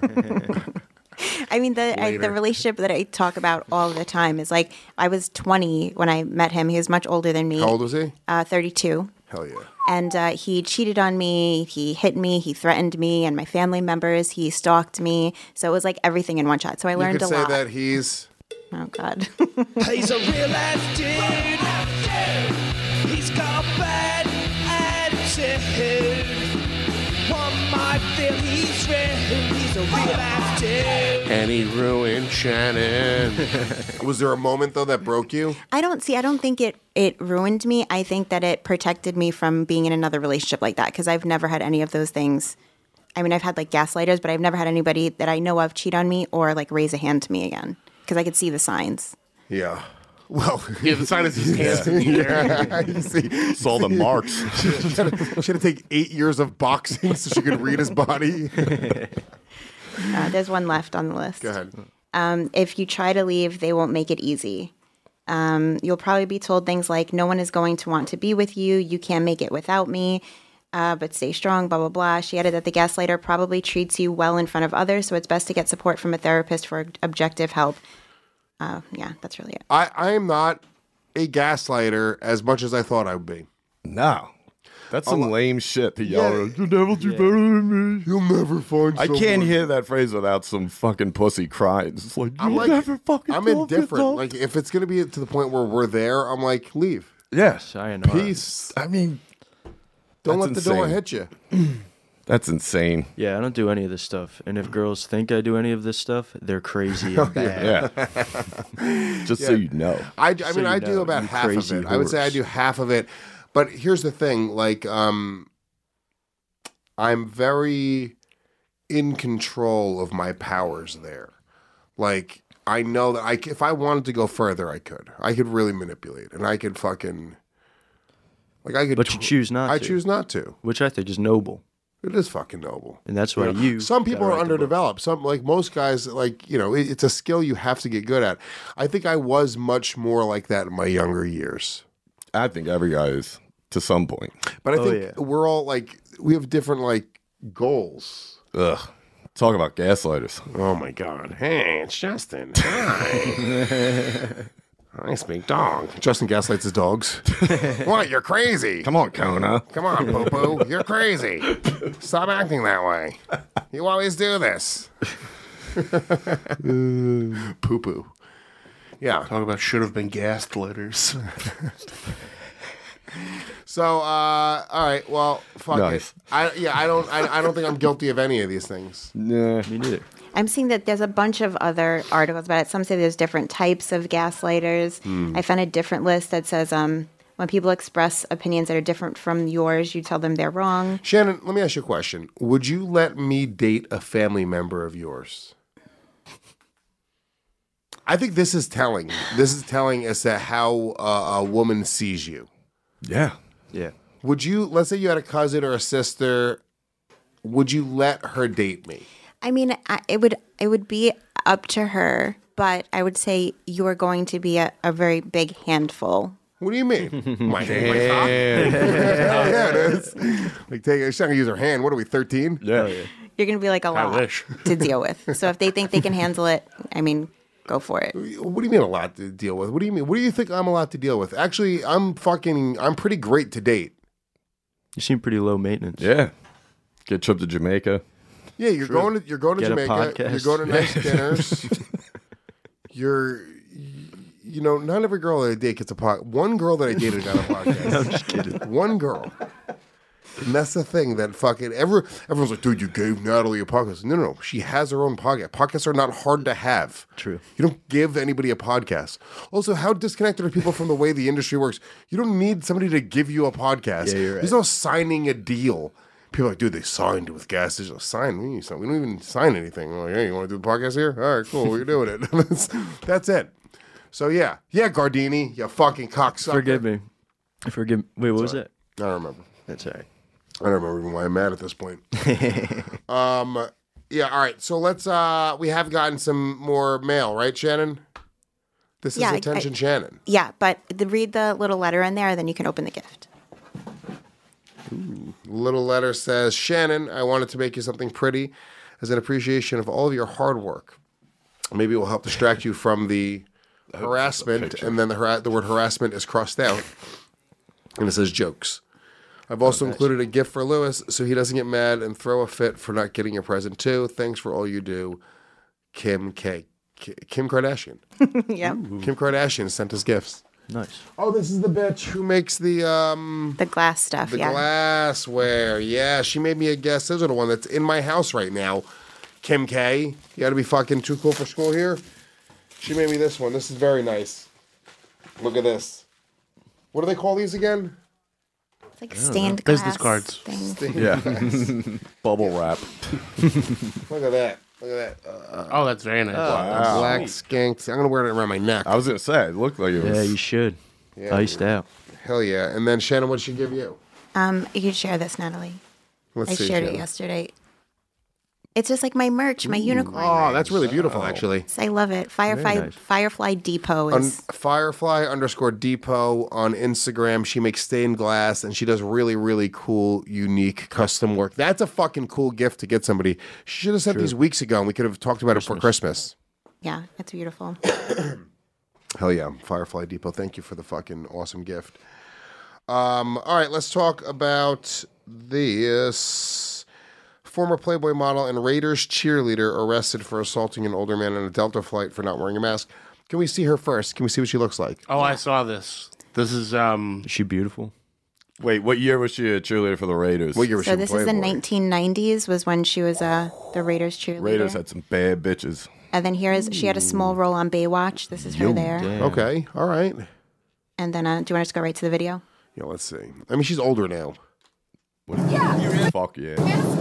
I mean, the relationship that I talk about all the time is like, I was 20 when I met him. He was much older than me. How old was he? 32. Hell yeah. And he cheated on me. He hit me. He threatened me and my family members. He stalked me. So it was like everything in one shot. So I learned you could a lot. say that he's... Oh, God. He's a real ass dude. He's got a bad attitude. One might feel he's real. He's a real ass dude. And he ruined Shannon. Was there a moment, though, that broke you? I don't think it ruined me. I think that it protected me from being in another relationship like that because I've never had any of those things. I mean, I've had like gaslighters, but I've never had anybody that I know of cheat on me or like raise a hand to me again because I could see the signs. Yeah. Well, yeah, the sign is his hands in the air. You see, saw the marks. She had to take 8 years of boxing so she could read his body. There's one left on the list. Go ahead. If you try to leave, they won't make it easy. You'll probably be told things like, no one is going to want to be with you. You can't make it without me. But stay strong, blah, blah, blah. She added that the gaslighter probably treats you well in front of others, so it's best to get support from a therapist for objective help. Yeah, that's really it. I am not a gaslighter as much as I thought I would be. No. That's some lame shit to yell. You'll never do better than me. You'll never find I someone. can't hear that phrase without some fucking pussy crying. It's like, you'll never fucking I'm do indifferent. it, Like, if it's going to be to the point where we're there, I'm like, leave. Yeah. Sayonara. Peace. I mean, Don't that's let the door insane. hit you. That's insane. Yeah, I don't do any of this stuff. And if girls think I do any of this stuff, they're crazy and bad. Yeah. Just so you know. I mean, I do about half of crazy it. I would say I do half of it. But here's the thing. Like, I'm very in control of my powers there. Like, I know that if I wanted to go further, I could. I could really manipulate. And I could fucking... Like, I could... But you choose not to. I choose not to. Which I think is noble. It is fucking noble. And that's why Some people are underdeveloped. Some, like most guys, like, you know, it's a skill you have to get good at. I think I was much more like that in my younger years. I think every guy is to some point. But I think we're all like, we have different like goals. Ugh. Talk about gaslighters. Oh my God. Hey, it's Justin. Hi. I speak dog. Justin gaslights his dogs. What? You're crazy. Come on, Kona. Come on, poo-poo. You're crazy. Stop acting that way. You always do this. Poo-poo. Yeah. Talk about should have been gassed letters. So, all right. Well, fuck it. I don't think I'm guilty of any of these things. Nah, me neither. I'm seeing that there's a bunch of other articles about it. Some say there's different types of gaslighters. I found a different list that says when people express opinions that are different from yours, you tell them they're wrong. Shannon, let me ask you a question. Would you let me date a family member of yours? I think this is telling. This is telling us that how a woman sees you. Yeah. Yeah. Would you, let's say you had a cousin or a sister, would you let her date me? I mean, it would be up to her, but I would say you are going to be a very big handful. What do you mean? My hand, my cock? Yeah, it is. Like, she's not going to use her hand. What are we, 13? Yeah. You're going to be like a lot to deal with. So if they think they can handle it, I mean, go for it. What do you mean a lot to deal with? What do you mean? What do you think I'm a lot to deal with? Actually, I'm pretty great to date. You seem pretty low maintenance. Yeah. Get a trip to Jamaica. Yeah, you're going to Jamaica. You're going to nice dinners. You know, not every girl that I date gets a podcast. One girl that I dated got a podcast. I'm just kidding. One girl. And that's the thing that fucking everyone's like, dude, you gave Natalie a podcast. No. She has her own podcast. Podcasts are not hard to have. True. You don't give anybody a podcast. Also, how disconnected are people from the way the industry works? You don't need somebody to give you a podcast. Yeah, you're right. There's no signing a deal. People are like, dude, they signed with Gas Digital. Sign? We don't even sign anything. We're like, hey, you want to do the podcast here? All right, cool. You're doing it. That's it. So, yeah. Yeah, Gardini, you fucking cocksucker. Forgive me. Wait, what was it? I don't remember. That's all right. I don't remember even why I'm mad at this point. Yeah, all right. So let's, we have gotten some more mail, right, Shannon? This is Attention Shannon. Yeah, but read the little letter in there, then you can open the gift. Ooh. Little letter says, Shannon, I wanted to make you something pretty as an appreciation of all of your hard work. Maybe it will help distract you from the harassment, and then the word harassment is crossed out, and it says jokes. I've also included a gift for Lewis so he doesn't get mad and throw a fit for not getting your present too. Thanks for all you do, Kim Kardashian. Yeah. Kim Kardashian sent us gifts. Nice. Oh, this is the bitch who makes the glass stuff. The glassware. Yeah, she made me a gas scissor one that's in my house right now. Kim K. You got to be fucking too cool for school here. She made me this one. This is very nice. Look at this. What do they call these again? It's like stained glass. Business cards. Yeah. Bubble wrap. Look at that. Look at that. Oh, that's very nice. Wow. Black skanks. I'm going to wear it around my neck. I was going to say, it looked like it was. Yeah, you should. Yeah, Iced out. Hell yeah. And then, Shannon, what did she give you? You can share this, Natalie. Let's I see, shared Shannon. it yesterday. It's just like my merch, my unicorn. Oh, that's really beautiful, actually. I love it. Nice. Firefly Depot is... Firefly_Depot on Instagram. She makes stained glass, and she does really, really cool, unique custom work. That's a fucking cool gift to get somebody. She should have sent these weeks ago, and we could have talked about it for Christmas. Yeah, it's beautiful. Hell yeah, Firefly Depot. Thank you for the fucking awesome gift. All right, let's talk about this. Former Playboy model and Raiders cheerleader arrested for assaulting an older man on a Delta flight for not wearing a mask. Can we see her first? Can we see what she looks like? Oh, I saw this. This is Is she beautiful? Wait, what year was she a cheerleader for the Raiders? What year was So she this is the 1990s was when she was the Raiders cheerleader. Raiders had some bad bitches. And then she had a small role on Baywatch. This is her there. Damn. Okay, all right. And then, do you want to just go right to the video? Yeah, let's see. I mean, she's older now. Fuck yeah.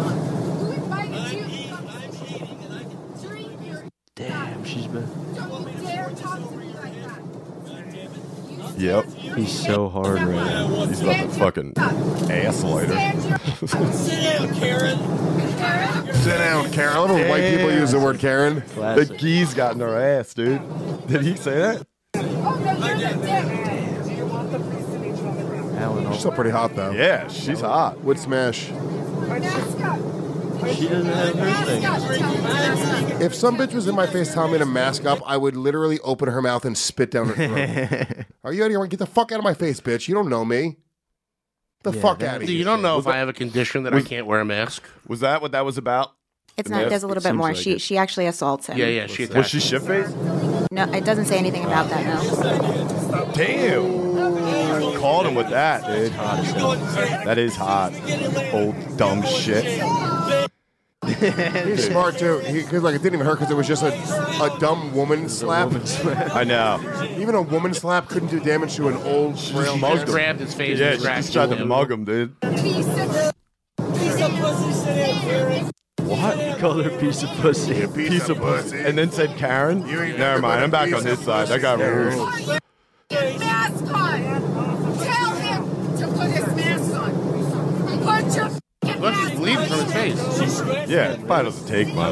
Damn, she's been. Yep. He's so hard right now. He's about to fucking ass lighter. Sit down, Karen. Sit down, Karen. I love when white people use the word Karen. The geese got in her ass, dude. Did he say that? She's still pretty hot, though. Yeah, she's hot. Would smash. She doesn't have her thing. If some bitch was in my face telling me to mask up, I would literally open her mouth and spit down her throat. Are you out of here? Get the fuck out of my face, bitch. You don't know me. The fuck out of here. You don't know if I have a condition that I can't wear a mask. Was that what that was about? It's not. There's a little bit more. She actually assaults him. Yeah, Was she shit-faced? No, it doesn't say anything about that. No. Damn. Called him with that, dude. That is hot. Old dumb shit. He's smart too. Because like it didn't even hurt because it was just a dumb woman slap. I know. Even a woman slap couldn't do damage to an old frail mugged man. him. Grabbed his face Yeah, and she scratched just tried to him. mug him, dude. What? He called her a piece of pussy. Piece of pussy. And then said Karen? Never mind. I'm back on his side. That guy rules. Get mask on. Tell him to put his mask on. Put your Look, he's bleeding from his face. Yeah, it probably doesn't take much.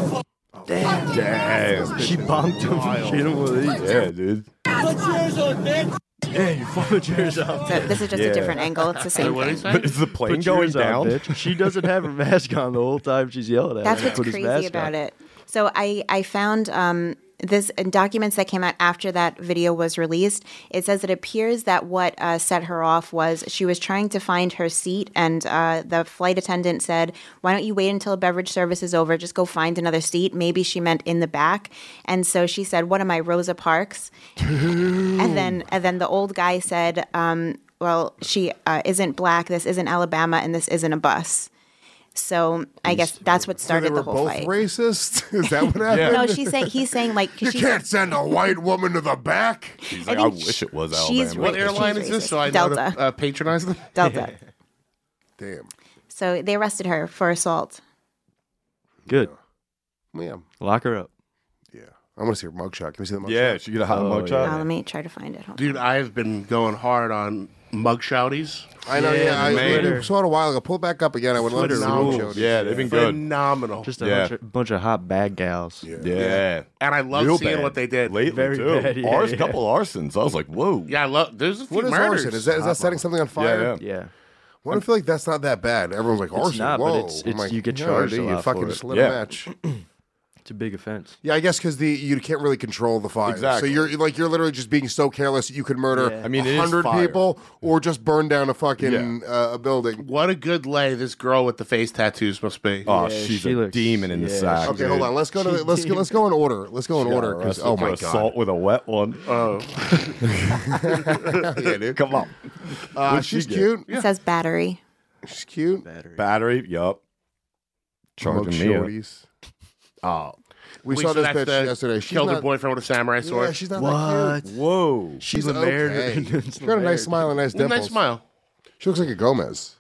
Damn. She bonked him and hit him with these. Yeah, dude. Yeah, you put yours on. So this is just a different angle. It's the same What thing. did he say? Is the plane Put going yours on, down? bitch. She doesn't have her mask on the whole time she's yelling at That's him. what's Put his crazy mask about on. it. So I found this in documents that came out after that video was released. It says it appears that what set her off was she was trying to find her seat, and the flight attendant said, "Why don't you wait until beverage service is over? Just go find another seat." Maybe she meant in the back, and so she said, "What am I, Rosa Parks?" and then the old guy said, "Well, she isn't black. This isn't Alabama, and this isn't a bus." So I guess that's what So they started were the whole both fight. racist? Is that what happened? No, he's saying like You can't send a white woman to the back. He's I like, I think wish it was she's Alabama. What airline is this? So I know Delta. to patronize them. Delta. Damn. So they arrested her for assault. Good. Yeah. Lock her up. Yeah. I want to see her mugshot. Can we see the mugshot? Yeah, she get a hot mugshot. Let me try to find it. Hold Dude, I have been going hard on mugshouties. I know, yeah. I Twitter. saw it a while ago. Pull it back up again. I would love to see Twitter mugshot. rules. Yeah, they've been good. Phenomenal. Just a Yeah. bunch of hot bad gals. Yeah. And I love Real seeing bad. what they did. Lately, Very too. bad, yeah, yeah. Couple arsons. I was like, whoa. Yeah, I love. There's a few What is murders. arson? Is that setting something on fire? Yeah. Yeah. Well, I feel like that's not that bad. Everyone's like, arson, not, but whoa. it's- I'm like, you get no, charged dude, a you lot fucking for it. just lit Yeah. a match. It's a big offense. Yeah, I guess because you can't really control the fire. Exactly. So you're literally just being so careless that you could murder Yeah. I mean, it is 100 fire. people or just burn down a fucking a building. What a good lay this girl with the face tattoos must be. Oh, Yeah, she's she a looks- demon in the yeah, sack. Okay, hold on. Let's go to let's go in order. Let's go in order because oh my god, assault with a wet one. Oh, yeah, dude. come on. What'd she She's get? cute. It says battery. She's cute. Battery. Yup. Charging me up. Shorties. Oh, We Wait, saw so this that's bitch the yesterday. She's Killed her not. boyfriend with a samurai sword. Yeah, she's not that cute. whoa. She's She's a married. okay. She's got a nice smile and nice With a dimples. nice smile. She looks like a Gomez.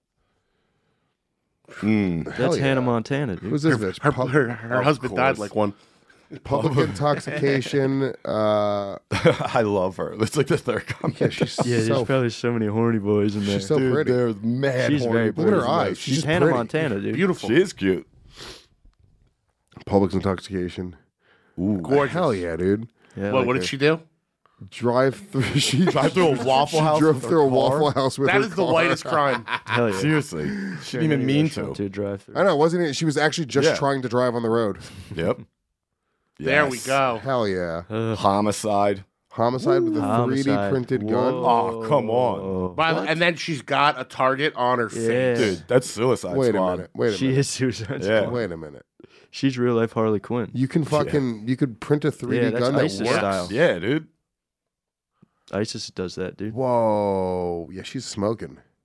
That's Hannah Montana, dude. Who's this bitch? Her husband died like one. Public intoxication. I love her. That's like the third comment. Yeah, she's Yeah, there's so probably so many horny boys in there. she's so Dude, pretty. there's mad She's horny very boys Look at her in eyes. there. She's She's just Hannah pretty. Montana, dude. Beautiful. She is cute. Public intoxication. Ooh, Gorgeous. Hell yeah, dude. Yeah, What like did her. she do? Drive through. She Drive through a Waffle House She drove with her through a car? Waffle House with That her is the car. whitest crime. Hell yeah. Seriously. She didn't even mean to. To drive through. I know, wasn't it? She was actually just Yeah. trying to drive on the road. Yep. There we Yes. go. Hell yeah. Homicide. Homicide with a 3D Homicide. printed gun. Oh, come on. And then she's got a target on her face. Yeah. Dude, that's Suicide Wait a Squad. minute. Wait a She minute. is Suicide Yeah. Squad. Wait a minute. She's real life Harley Quinn. You can fucking you could print a 3D Yeah, that's gun that ISIS works. style. Yeah, dude. ISIS does that, dude. Whoa. Yeah, she's smoking.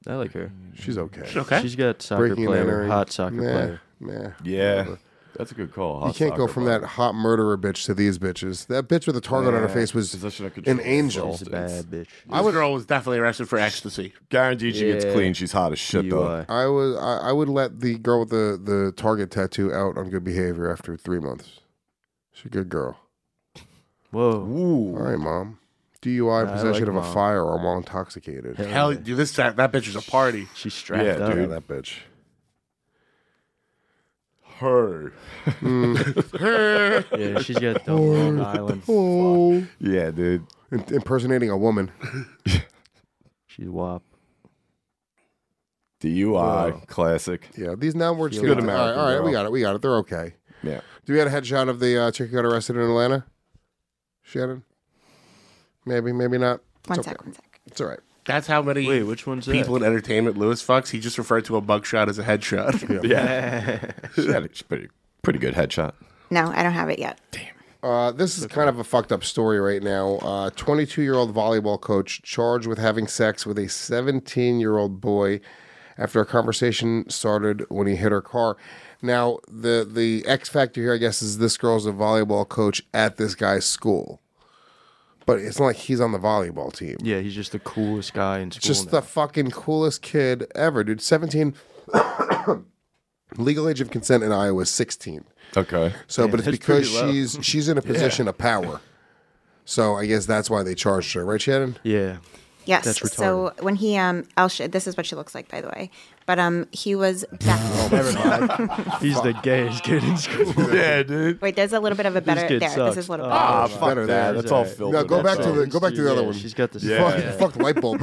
I like her. She's okay. She's got soccer Breaking and player, entering. hot soccer player. Yeah. That's a good call. You can't go from that hot murderer bitch to these bitches. That bitch with the target on her face was an angel. She's a bad bitch. This girl was definitely arrested for ecstasy. Guaranteed she gets clean. She's hot as shit, though. I would let the girl with the target tattoo out on good behavior after 3 months. She's a good girl. Whoa. Ooh. All right, Mom. DUI, possession of a Mom. firearm while intoxicated. Hell, dude, that bitch is a party. She's strapped Yeah, up. dude. That bitch. Her. Her. Yeah, she's got the Long Island. Oh. Yeah, dude. Impersonating a woman. She's WAP. DUI. Classic. Yeah, these now words. Good American All right, girl. we got it. They're okay. Yeah. Do we have a headshot of the chick who got arrested in Atlanta? Shannon? Maybe not. One sec. It's all right. That's how many Wait, which one's that? people in entertainment Lewis fucks. He just referred to a mugshot as a headshot. Yeah. She had a pretty good headshot. No, I don't have it yet. This is kind of a fucked up story right now. 22-year-old volleyball coach charged with having sex with a 17-year-old boy after a conversation started when he hit her car. Now, the X factor here, I guess, is this girl's a volleyball coach at this guy's school. But it's not like he's on the volleyball team. Yeah, he's just the coolest guy in school. Just now. the fucking coolest kid ever, dude. 17. Legal age of consent in Iowa is 16. Okay. So, but it's that's because pretty low. she's in a position of power. So I guess that's why they charged her, right, Shannon? Yeah. Yes. That's retarded. So when he this is what she looks like, by the way. But he was back. Never mind. He's the gayest kid in school. Yeah, dude. Wait, there's a little bit of a better kid there. sucks. This is a little better. Ah, fuck better that. there. That's all Right. filtered. No, go back That's to all. the other one. She's got the Yeah. Fuck light bulb.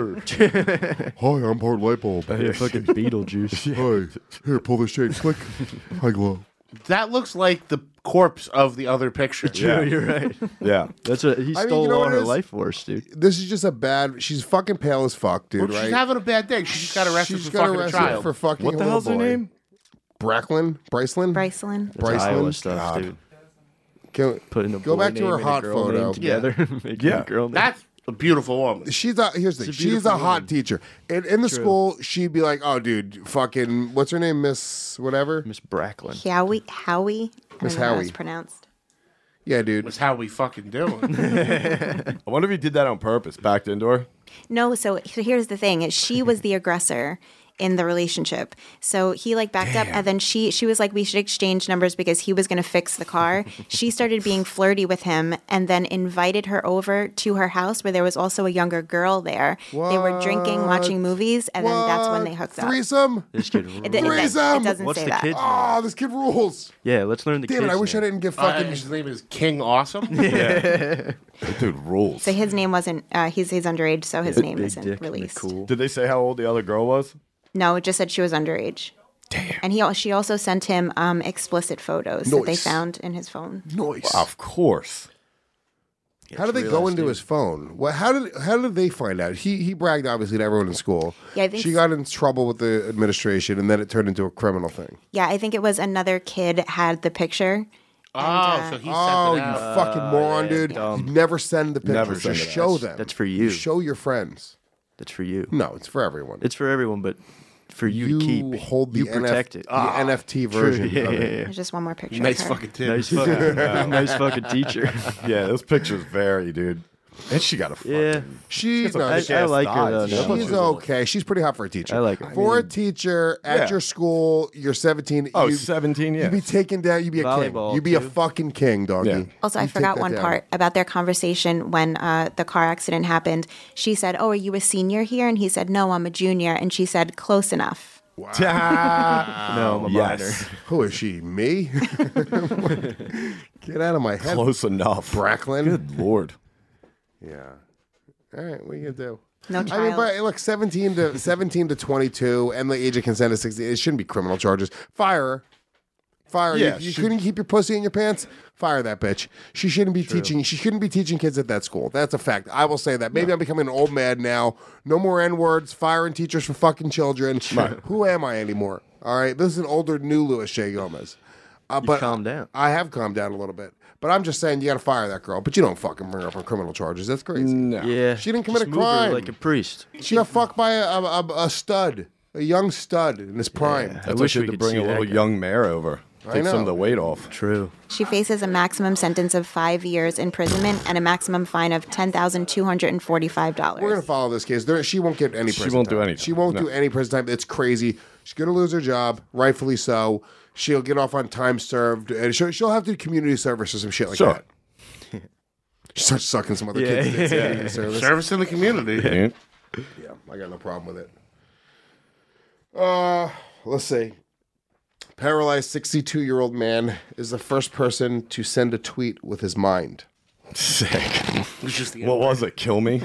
Hi, I'm part light bulb. Yeah, fucking Beetlejuice. Hi, here, pull the shade. Click. Hi, glow. That looks like the corpse of the other picture. Yeah. You're right. Yeah. That's what he I mean, stole you know all what it her is? life force, dude. This is just a bad. She's fucking pale as fuck, dude. Well, right? she's having a bad day. She just got arrested She's for got fucking a arrested child. for fucking. What a the little hell's her boy. name? Bryceland. Bryceland. That's Iowa stuff, dude. Go back to her hot photo. Together. Make Yeah. a girl name. That's a beautiful woman. Here's the thing. She's beautiful a hot woman. teacher. In the school, she'd be like, "Oh, dude, fucking, what's her name, Miss whatever." Miss Bracklin. Howie. I Miss don't know how Howie. it's pronounced. Yeah, dude. That's how we fucking doing. I wonder if he did that on purpose. Backed indoor. No, so here's the thing: is she was the aggressor in the relationship. So he backed up, and then she was like, we should exchange numbers because he was going to fix the car. She started being flirty with him, and then invited her over to her house where there was also a younger girl there. What? They were drinking, watching movies, and then that's when they hooked up. Threesome. This kid It Threesome! doesn't What's say the that. kid's Oh, this kid rules. Yeah, let's learn the Damn it! kid's I wish I name. didn't get fucking. His name is King Awesome. That dude rules. So his name wasn't. He's underage, so his name Big isn't dick, released. cool. Did they say how old the other girl was? No, it just said she was underage. Damn. And she also sent him explicit photos that they Nice. found in his phone. Nice. Of course. How did they go into his phone? Well, how did they find out? He bragged obviously to everyone in school. Yeah, I think she got in trouble with the administration, and then it turned into a criminal thing. Yeah, I think it was another kid had the picture. Oh, so he sent Oh, it you out. fucking moron, dude! You never send the pictures. Never send Just it. show them. That's for you. Show your friends. That's for you. No, it's for everyone. It's for everyone, but for you, to keep. hold the you protect it. the NFT version True. Yeah, of it. yeah, yeah. There's just one more picture. Nice of her. fucking tip. Nice fucking, nice fucking teacher. Yeah, those pictures vary, dude. And she got a fucking. Yeah. She's got some I like her, thighs. though. She's okay. She's pretty hot for a teacher. I like her. For a teacher at Yeah. your school, you're 17. Oh, you, 17, yeah. You'd be taken down. You'd be a king. Volleyball, You'd be a too. fucking king, doggy. Yeah. Also, I You take forgot that one down. part about their conversation when the car accident happened. She said, "Oh, are you a senior here?" And he said, "No, I'm a junior." And she said, "Close enough." No, I'm a Yes. Who is she? Me? Get out of my head. Close enough. Bracklin. Good lord. Yeah. All right, what are you gonna do? No I mean, child. but look, 17 to 22, and the age of consent is 16. It shouldn't be criminal charges. Fire her. Fire her. Yeah, you she- couldn't keep your pussy in your pants. Fire that bitch. She shouldn't be teaching. She shouldn't be teaching kids at that school. That's a fact. I will say that. Maybe I'm becoming an old man now. No more N words. Firing teachers for fucking children. Who am I anymore? All right. This is an older, new Louis J. Gomez. But calm down. I have calmed down a little bit. But I'm just saying you got to fire that girl. But you don't fucking bring her up on criminal charges. That's crazy. No. Yeah. She didn't commit Just a move her crime. like a priest. She got fucked by a stud, a young stud in his prime. I wish we could bring a little young mayor over. Take some of the weight off. True. She faces a maximum sentence of 5 years imprisonment and a maximum fine of $10,245. We're gonna follow this case. She won't get any prison. She won't time. do anything. She won't do any prison time. It's crazy. She's gonna lose her job, rightfully so. She'll get off on time served, and she'll have to do community service or some shit like that. She starts sucking some other kids' dicks in community service. Service in the community. Yeah, I got no problem with it. Let's see. Paralyzed 62-year-old man is the first person to send a tweet with his mind. Sick. What was it? Kill me?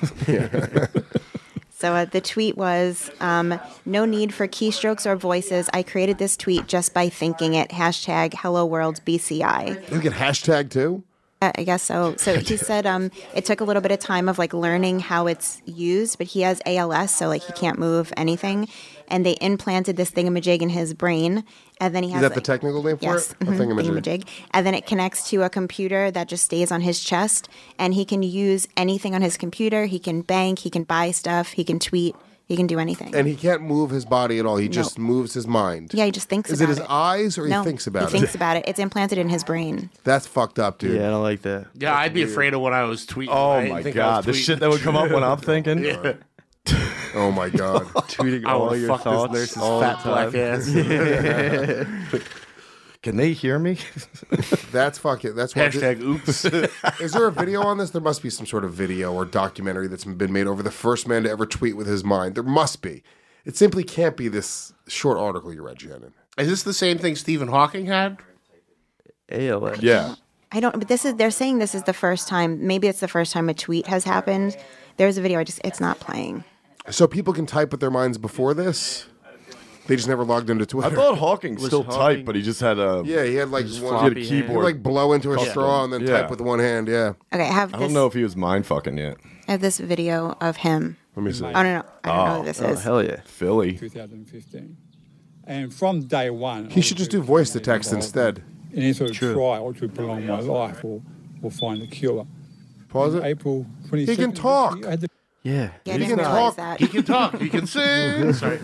So the tweet was, no need for keystrokes or voices. I created this tweet just by thinking it. # Hello World BCI. You get hashtag too? I guess so. So he said it took a little bit of time of like learning how it's used, but he has ALS, so like he can't move anything. And they implanted this thingamajig in his brain, and then he has. Is that the technical name for yes, it? A thingamajig. And then it connects to a computer that just stays on his chest, and he can use anything on his computer. He can bank, he can buy stuff, he can tweet, he can do anything. And he can't move his body at all. He just moves his mind. Yeah, he just thinks Is about it his eyes or No, he thinks about it? He thinks about it. It's implanted in his brain. That's fucked up, dude. Yeah, I don't like that. Yeah, I'd be afraid of what I was tweeting. Oh I didn't my think I was god, the tweeting. shit that would come up when I'm thinking. Yeah. Oh my god. Tweeting I all wanna your fuck thoughts this nurse's all fat the time. black ass. Can they hear me? That's fucking. That's why. Hashtag oops. Is there a video on this? There must be some sort of video or documentary that's been made over the first man to ever tweet with his mind. There must be. It simply can't be this short article you read, Shannon. Is this the same thing Stephen Hawking had? ALS. Yeah. I don't. But they're saying this is the first time. Maybe it's the first time a tweet has happened. There's a video. It's not playing. So people can type with their minds before this. They just never logged into Twitter. I thought Hawking still typed, but he just had a Yeah, he had like he one. had a He keyboard. would like blow into a Yeah. straw and then Yeah. type with one hand. Yeah. Okay, I have I this. don't know if he was mind fucking yet. I have this video of him. Let me see. Oh no, I don't know who this is. Hell yeah, Philly. 2015. And from day one, He should just do voice to text instead. any sort of trial to prolong my life or find a cure. Pause it. April 22nd. He can talk. I had the Yeah. Yeah, I He didn't can realize talk. that. He can talk. He can sing. Sorry.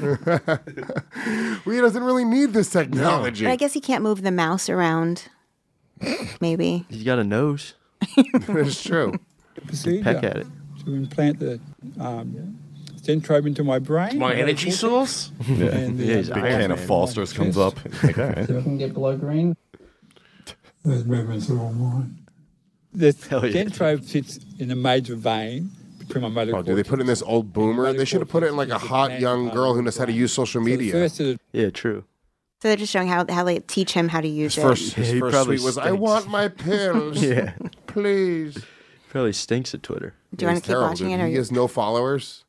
Well, he doesn't really need this technology. But I guess he can't move the mouse around. Maybe. He's got a nose. It's true. procedure Peck at it. to implant the Stentrobe into my brain. My energy source? Yeah, And the, yeah big can of Foster's comes up. Like, all right. So I can get below green. Those movements are all mine. The Hell yeah. Stentrobe sits in a major vein between my motor Oh, dude, they put in this old boomer. They should have put it in like a hot young girl who knows how to use social media. Yeah, true. So they're just showing how they teach him how to use His it. first He tweet probably was, "I stinks. want my pills, Yeah. please." Probably stinks at Twitter. Do you want He's to keep terrible, watching dude. it? Or He has no followers.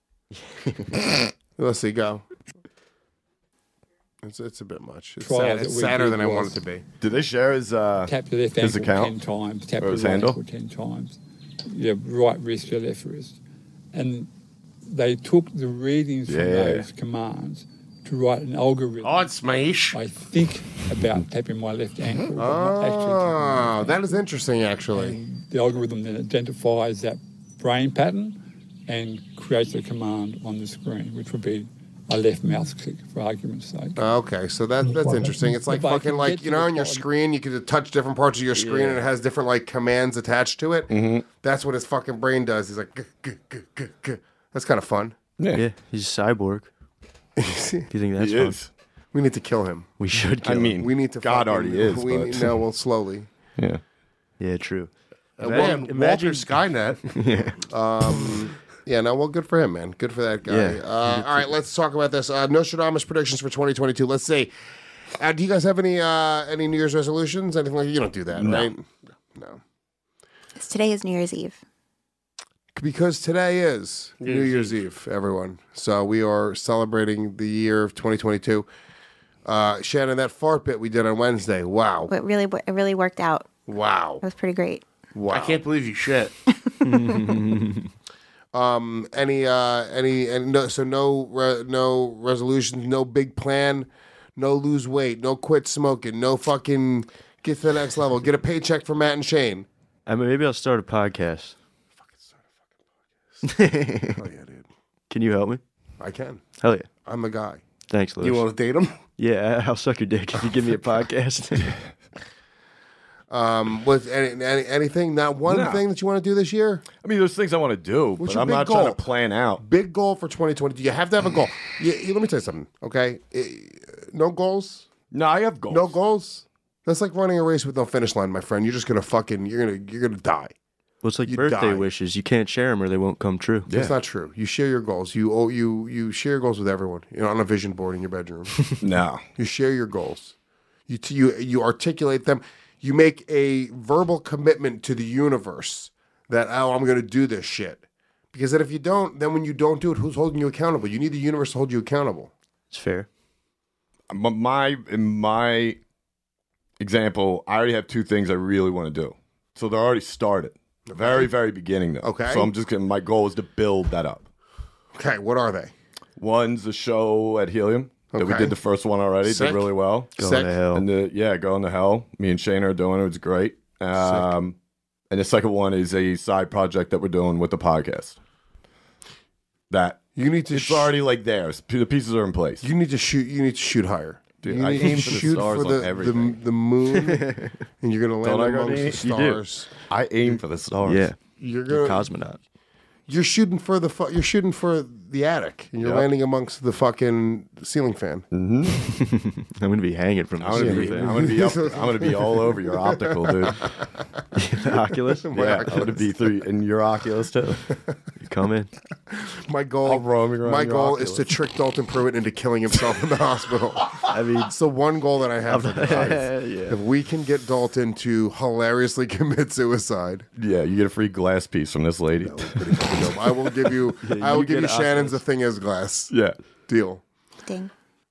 Let's see, go. It's a bit much. It's, Trials sad. that It's we sadder did than I want was- it to be. Did they share his tap your left his ankle account 10 times, tap or your his right handle? ankle 10 times, your right wrist, your left wrist. And they took the readings from Yeah. those commands to write an algorithm. Oh, it's Maish. I think about tapping my left ankle. but not actually Oh, that is interesting, actually. the algorithm then identifies that brain pattern and creates a command on the screen, which would be a left mouse click, for argument's sake. Okay, so that's interesting. It's like But I fucking can like, get you to know, the on your quality. screen, you could touch different parts of your screen and it has different like commands attached to it. Mm-hmm. That's what his fucking brain does. He's like, that's kind of fun. Yeah, he's a cyborg. Do you think that's He fun? is. We need to kill him. We should kill I him. mean, We need to. God fucking- already is. We but, no, well, slowly. yeah. Yeah, true. Imagine Walter Skynet. Yeah, no, well, good for him, man. Good for that guy. Yeah. All right, let's talk about this. Nostradamus predictions for 2022. Let's see. Do you guys have any New Year's resolutions? Anything like that? You don't do that, No. right? No. Today is New Year's Eve. Because today is New Year's Eve, everyone. So we are celebrating the year of 2022. Shannon, that fart bit we did on Wednesday. Wow. But it really worked out. Wow. It was pretty great. Wow. I can't believe you shit. No resolutions, no big plan, no lose weight, no quit smoking, no fucking get to the next level, get a paycheck from Matt and Shane. I mean, maybe I'll start a podcast. Hell yeah, dude. Can you help me? I can. Hell yeah. I'm the guy. Thanks, Lewis. You want to date him? Yeah, I'll suck your dick if you give me a podcast. Was anything? Not one thing that you want to do this year? I mean, there's things I want to do, What's but your I'm big not goal? trying to plan out. Big goal for 2020. Do you have to have a goal? Let me tell you something, okay? No goals? No, I have goals. No goals? That's like running a race with no finish line, my friend. You're just gonna you're gonna die. Well, it's like You birthday die. wishes. You can't share them or they won't come true. That's not true. You share your goals. You share your goals with everyone. On a vision board in your bedroom. No. You share your goals. You articulate them. You make a verbal commitment to the universe that, I'm going to do this shit. Because then if you don't, then when you don't do it, who's holding you accountable? You need the universe to hold you accountable. It's fair. In my example, I already have two things I really want to do. So they're already started. Very, very beginning though. Okay. So I'm just gonna. My goal is to build that up. Okay, what are they? One's a show at Helium that we Okay. did the first one already. Sick. Did really well. Going to hell. And going to hell. Me and Shane are doing it. It's great. And the second one is a side project that we're doing with the podcast. That you need to. It's already like there. The pieces are in place. You need to shoot. You need to shoot higher. Dude, you I need aim to for the shoot stars for on everything. the moon, and you're gonna land Don't I, amongst Gardini? the You do. stars. I aim for the stars. Yeah. You're You're gonna cosmonaut. You're shooting for you're shooting for the attic, and you're Yep. landing amongst the fucking ceiling fan. Mm-hmm. I'm going to be hanging from the ceiling fan. I'm gonna be all over your optical, dude. The Oculus? Yeah, I'm gonna be through in your Oculus too. You come in. My I'll goal, roam around my your goal is Oculus. to trick Dalton Pruitt into killing himself in the hospital. I mean, It's the one goal that I have for the guys. yeah. If we can get Dalton to hilariously commit suicide, Yeah, you get a free glass piece from this lady. I will give you. Yeah, I will you give get you Shannon's "A Thing As Glass" Yeah. deal. Ding.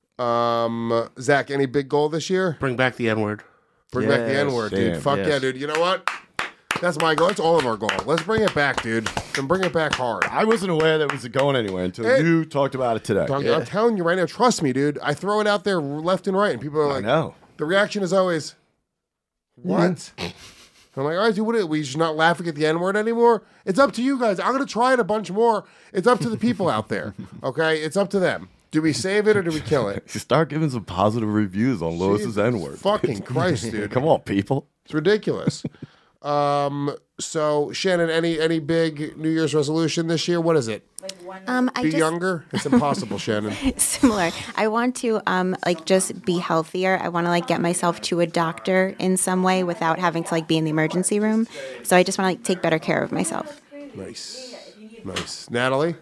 Zach, any big goal this year? Bring back the N-word. Bring back the Yes. N-word, dude. Damn, Fuck yes. yeah, dude. You know what? That's my goal. That's all of our goal. Let's bring it back, dude. And bring it back hard. I wasn't aware that was going anywhere until Hey. you talked about it today. I'm telling you right now, trust me, dude. I throw it out there left and right, and people are I like, know. the reaction is always, what? I'm like, all right, dude, what, we should not laughing at the N-word anymore? It's up to you guys. I'm going to try it a bunch more. It's up to the people out there, okay? It's up to them. Do we save it or do we kill it? You start giving some positive reviews on Lewis's N-word. Fucking Christ, dude. Come on, people. It's ridiculous. So, Shannon, any big New Year's resolution this year? What is it? I Be just younger? It's impossible, Shannon. similar. I want to just be healthier. I want to get myself to a doctor in some way without having to be in the emergency room. So I just want to take better care of myself. Nice. Nice. Natalie?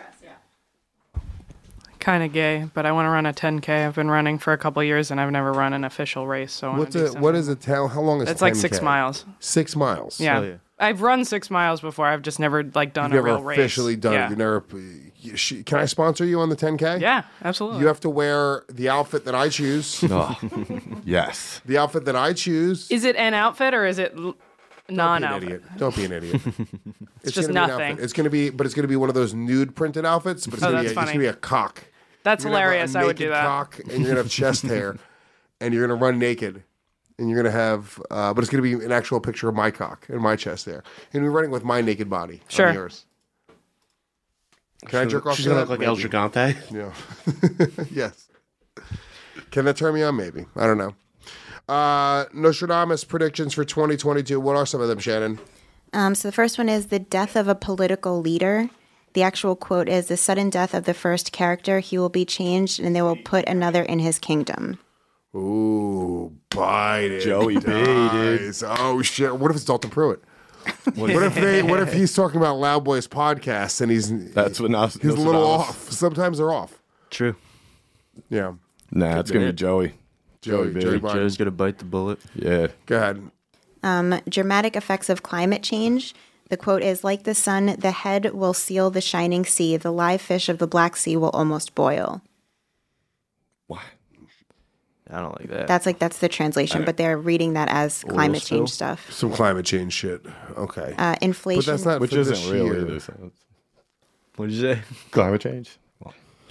Kind of gay, but I want to run a 10K. I've been running for a couple years, and I've never run an official race. So I wanna What's do it? something. What is it? How long is It's 10K? like 6 miles. 6 miles. Yeah. Hell yeah. I've run 6 miles before. I've just never done You've a never real race. officially done Yeah. it. You never. Can I sponsor you on the 10K? Yeah, absolutely. You have to wear the outfit that I choose. Oh, yes. The outfit that I choose. Is it an outfit or is it Don't be an non-outfit? idiot. Don't be an idiot. It's just gonna be an nothing. outfit. It's gonna be one of those nude printed outfits, but it's Oh, gonna be that's it's gonna be a cock. That's You're gonna have hilarious. a I would do naked that. Cock, and you're gonna have chest hair, and you're gonna run naked, and you're gonna have, but it's gonna be an actual picture of my cock and my chest hair, and we're running with my naked body Sure. on yours. Can I jerk off? She's to gonna that? look like El Maybe. Gigante. Yeah. Yes. Can that turn me on? Maybe. I don't know. Nostradamus predictions for 2022. What are some of them, Shannon? So the first one is the death of a political leader. The actual quote is the sudden death of the first character. He will be changed, and they will put another in his kingdom. Ooh, Biden. Joey B, dude. dies. Oh shit! What if it's Dalton Pruitt? What if he's talking about Loud Boys podcast and he's a little off? Sometimes they're off. True. Yeah. Nah, it's gonna be Joey. Joey B. Biden. Joe's going to bite the bullet. Yeah. Go ahead. Dramatic effects of climate change. The quote is, like the sun, the head will seal the shining sea. The live fish of the Black Sea will almost boil. What? I don't like that. That's the translation, but they're reading that as climate spill? change stuff. Some climate change shit. Okay. Inflation. But that's not Which for this isn't real year. either. So What did you say? climate change. Fake.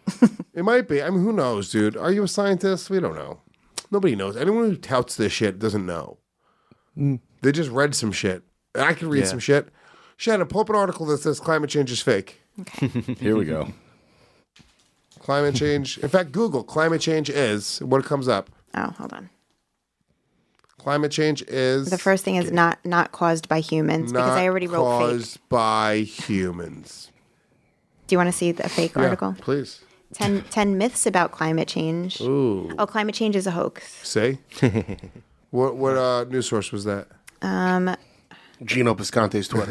It might be. I mean, who knows, dude? Are you a scientist? We don't know. Nobody knows. Anyone who touts this shit doesn't know. They just read some shit. I can read some shit. Shannon, pull up an article that says climate change is fake. Okay. Here we go. Climate change. In fact, Google climate change is what comes up. Oh, hold on. Climate change is The first thing is not caused by humans because I already wrote fake. caused by humans. Do you want to see the fake article? Please. 10 myths about climate change. Ooh. Oh, climate change is a hoax. Say? What news source was that? Gino Piscante's Twitter.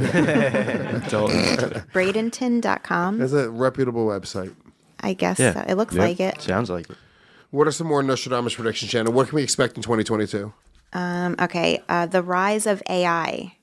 Bradenton.com. That's a reputable website. I guess so. It looks like it. Sounds like it. What are some more Nostradamus predictions, Shannon? What can we expect in 2022? Okay. The rise of AI.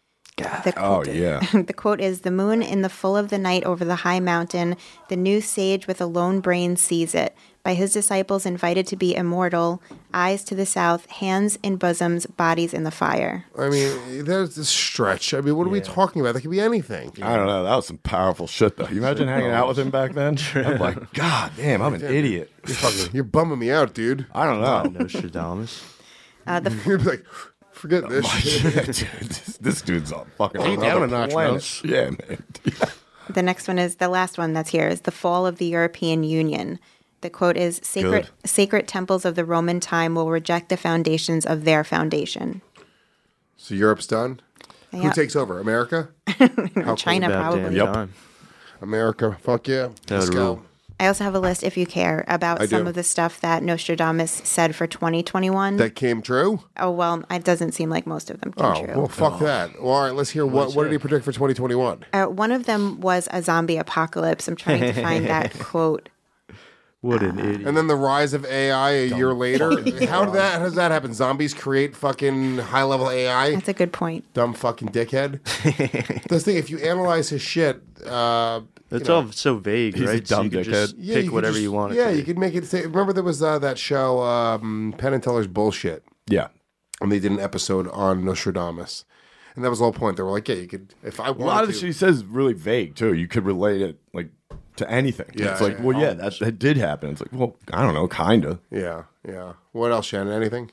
The quote is, "The moon in the full of the night over the high mountain, the new sage with a lone brain sees it. By his disciples invited to be immortal, eyes to the south, hands in bosoms, bodies in the fire." I mean, there's this stretch. I mean, what are we talking about? That could be anything. I don't know. That was some powerful shit, though. You imagine hanging out with him back then? I'm like, God damn, I'm an idiot. You're bumming me out, dude. I don't know. Nostradamus. You'd be like, forget this shit. Yeah, dude, this dude's on fucking Hey, down a notch, planet. Mouse. Yeah, man. The next one is the last one that's here is the fall of the European Union. The quote is, sacred temples of the Roman time will reject the foundations of their foundation. So Europe's done? Yeah. Who takes over? America? China, probably. Yep. America. Fuck yeah. Let's go. I also have a list, if you care, about some of the stuff that Nostradamus said for 2021. That came true? Oh, well, it doesn't seem like most of them came true. Well, fuck that. Well, all right, let's hear what did he predict for 2021? One of them was a zombie apocalypse. I'm trying to find that quote. What an idiot. And then the rise of AI a year later. How does that happen? Zombies create fucking high-level AI? That's a good point. Dumb fucking dickhead. The thing, if you analyze his shit... It's all so vague, He's right? a dumb so you dickhead. Just pick whatever you want. Yeah, you could make it say... Remember there was that show, Penn and Teller's Bullshit? Yeah. And they did an episode on Nostradamus. And that was the whole point. They were like, yeah, you could... If I wanted A lot of the shit he says is really vague, too. You could relate it, like... to anything. Yeah, it's like, well, yeah, that did happen. It's like, well, I don't know, kind of. Yeah. What else, Shannon? Anything?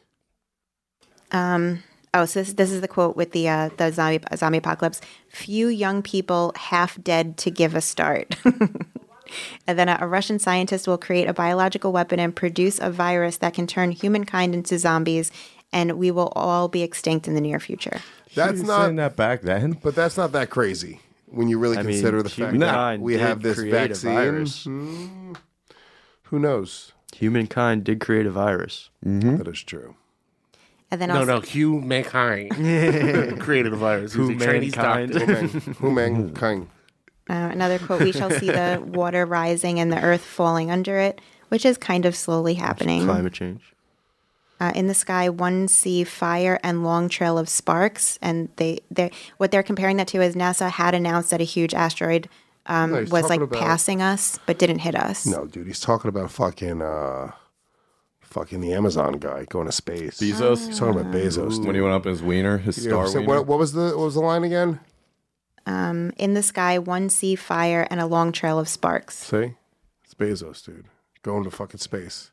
So this is the quote with the zombie apocalypse. "Few young people half dead to give a start." And then a Russian scientist will create a biological weapon and produce a virus that can turn humankind into zombies, and we will all be extinct in the near future. That's He was not saying that back then. But that's not that crazy when you really consider the fact that we have this vaccine. Who knows? Humankind did create a virus. Mm-hmm. That is true. And then humankind created a virus. He's a Chinese doctor. Humankind. Another quote, "We shall see the water rising and the earth falling under it," which is kind of slowly happening. Climate change. In the sky, one see fire and long trail of sparks. And what they're comparing that to is NASA had announced that a huge asteroid was like passing us, but didn't hit us. No, dude, he's talking about fucking the Amazon guy going to space. Bezos. He's talking about Bezos. Dude. When he went up his wiener, his star so wiener. what was the line again? In the sky, one see fire and a long trail of sparks. See? It's Bezos, dude. Going to fucking space.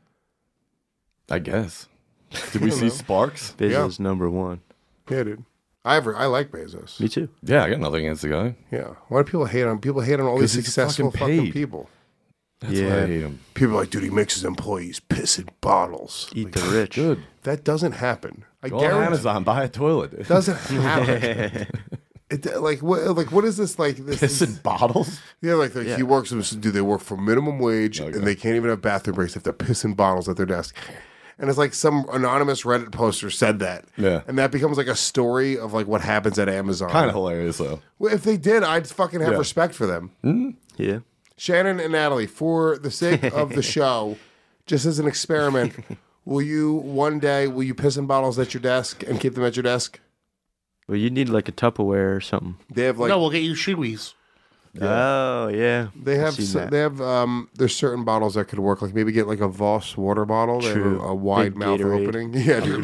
I guess. Did we see sparks? Bezos number one. Yeah, dude. I like Bezos. Me too. Yeah, I got nothing against the guy. Yeah. Why do people hate on him? People hate on all these 'Cause he's successful fucking fucking paid. people. That's why I hate him. People are like, dude, he makes his employees piss in bottles. Eat the rich. Good. That doesn't happen. I Go on guarantee Amazon, buy a toilet. it doesn't happen. What is this like? This Piss in bottles? Yeah, he works. Do they work for minimum wage and they can't even have bathroom breaks? They have to piss in bottles at their desk. And it's like some anonymous Reddit poster said that. Yeah. And that becomes like a story of like what happens at Amazon. Kind of hilarious, though. Well, if they did, I'd fucking have respect for them. Mm-hmm. Yeah. Shannon and Natalie, for the sake of the show, just as an experiment, will you piss in bottles at your desk and keep them at your desk? Well, you need like a Tupperware or something. They have No, we'll get you Shiwis. Oh yeah. They have there's certain bottles that could work. Like maybe get like a Voss water bottle. They have a wide Big mouth Gatorade. opening. Yeah, dude.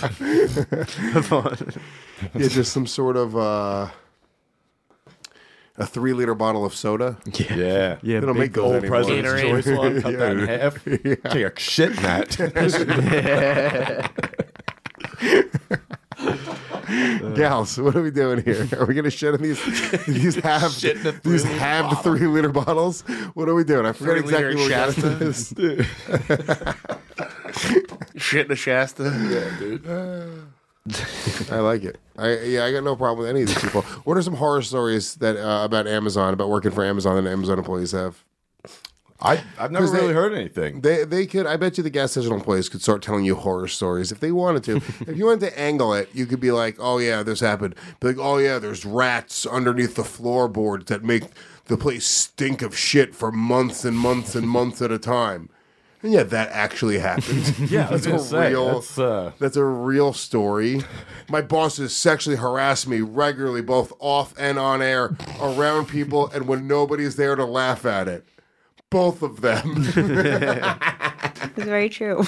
Yeah, just some sort of a 3-liter bottle of soda. Yeah. They don't make those old anymore. President's Choice one. Cut that in half. Take a shit in that. Gals, what are we doing here? Are we going to shit in these halved 3-liter bottles? What are we doing? I forget exactly what we got into this. Shit in a Shasta. Yeah, dude. I like it. I got no problem with any of these people. What are some horror stories that about Amazon, about working for Amazon, that Amazon employees have? I've never really heard anything. They could. I bet you the gas station employees could start telling you horror stories if they wanted to. If you wanted to angle it, you could be like, "Oh yeah, this happened." Be like, "Oh yeah, there's rats underneath the floorboards that make the place stink of shit for months and months and months at a time." And yeah, that actually happened. Yeah, that's a real story. My bosses sexually harass me regularly, both off and on air, around people, and when nobody's there to laugh at it. Both of them. It's very true.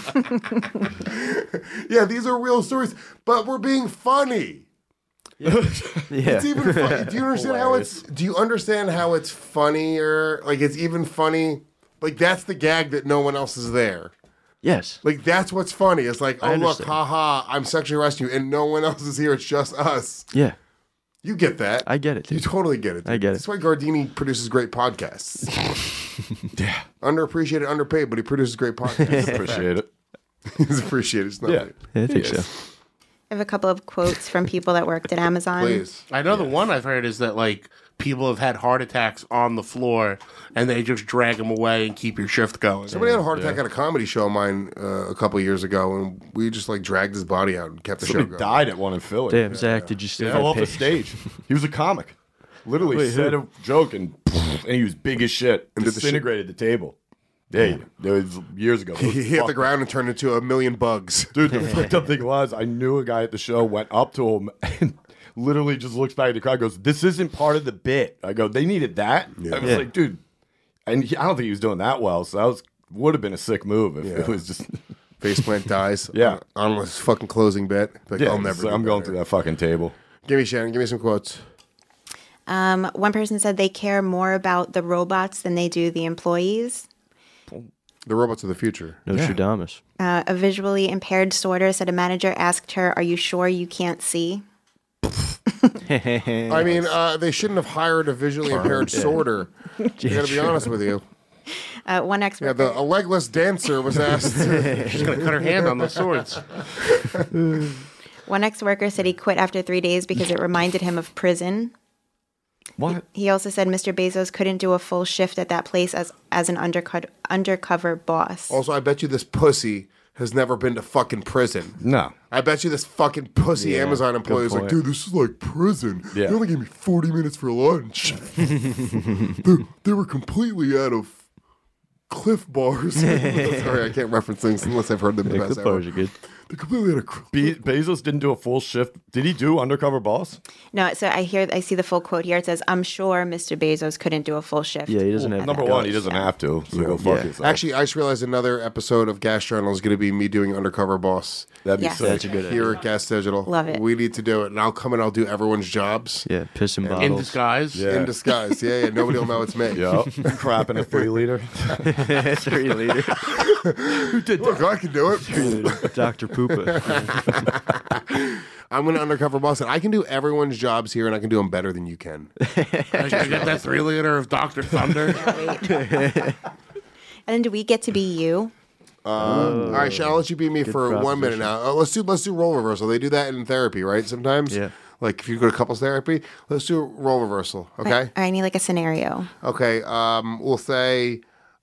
Yeah, these are real stories, but we're being funny. Yeah. It's even funny. Do you understand how it's funnier? Like, it's even funny. Like, that's the gag that no one else is there. Yes. Like, that's what's funny. It's like, I oh, look, understand. haha, I'm sexually harassing you, and no one else is here. It's just us. Yeah. You get that. I get it, dude. You totally get it. Dude. I get it. That's why Gardini produces great podcasts. Yeah. Underappreciated, underpaid, but he produces great podcasts. Appreciate it. He's appreciated. It's not Yeah. I think so. I have a couple of quotes from people that worked at Amazon. Please. I know the one I've heard is that like people have had heart attacks on the floor and they just drag them away and keep your shift going. Somebody had a heart attack at a comedy show of mine a couple of years ago, and we just like dragged his body out and kept the show Somebody going. died at one in Philly. Damn, Zach, did you still Fell get off the paid? stage. He was a comic. Literally Wait, said who? a joke and he was big as shit. And did the Disintegrated the table. Yeah, that was years ago. He hit the ground and turned into a million bugs. Dude, the fucked up thing was, I knew a guy at the show, went up to him, and literally just looks back at the crowd and goes, "This isn't part of the bit." I go, "They needed that?" I was like, dude. And I don't think he was doing that well, so that would have been a sick move if it was just... Faceplant dies. Yeah. On his fucking closing bit. Like, Yeah, I'll never so do I'm going better. through that fucking table. Give me, Shannon, give me some quotes. One person said they care more about the robots than they do the employees. The robots of the future. Nostradamus. A visually impaired sorter said a manager asked her, "Are you sure you can't see?" I mean, they shouldn't have hired a visually impaired sorter. I gotta be honest with you. One expert. Yeah, a legless dancer was asked. She's gonna cut her hand on the swords. One ex-worker said he quit after 3 days because it reminded him of prison. What? He also said Mr. Bezos couldn't do a full shift at that place as an undercover boss. Also, I bet you this pussy has never been to fucking prison. No. I bet you this fucking pussy Amazon employee is like, dude, this is like prison. Yeah. They only gave me 40 minutes for lunch. they were completely out of Cliff Bars. Sorry, I can't reference things unless I've heard them the best Cliff ever. Bars are good. They're completely out of Bezos didn't do a full shift. Did he do Undercover Boss? No, so I see the full quote here. It says, "I'm sure Mr. Bezos couldn't do a full shift." Yeah, he doesn't have Number to one, go. he doesn't have to. So go fuck yourself. Actually, I just realized another episode of Gas Journal is going to be me doing Undercover Boss. That'd be Yes. sick. That's a good Here idea. at Gas Digital. Love it. We need to do it. And I'll come and I'll do everyone's jobs. Yeah, piss and In bottles. disguise. Yeah. In disguise. Yeah. Nobody will know it's me. Yup. Crap in a 3-liter. 3 liter. Who did Look, I can do it. Dr. Poopa. I'm going to Undercover Boss it. I can do everyone's jobs here, and I can do them better than you can. I got that 3-liter of Dr. Thunder. And then do we get to be you? All right, Sean, I'll let you be me for 1 minute now. Let's do role reversal. They do that in therapy, right? Sometimes? Yeah. Like if you go to couples therapy, let's do role reversal, okay? I need like a scenario. Okay, we'll say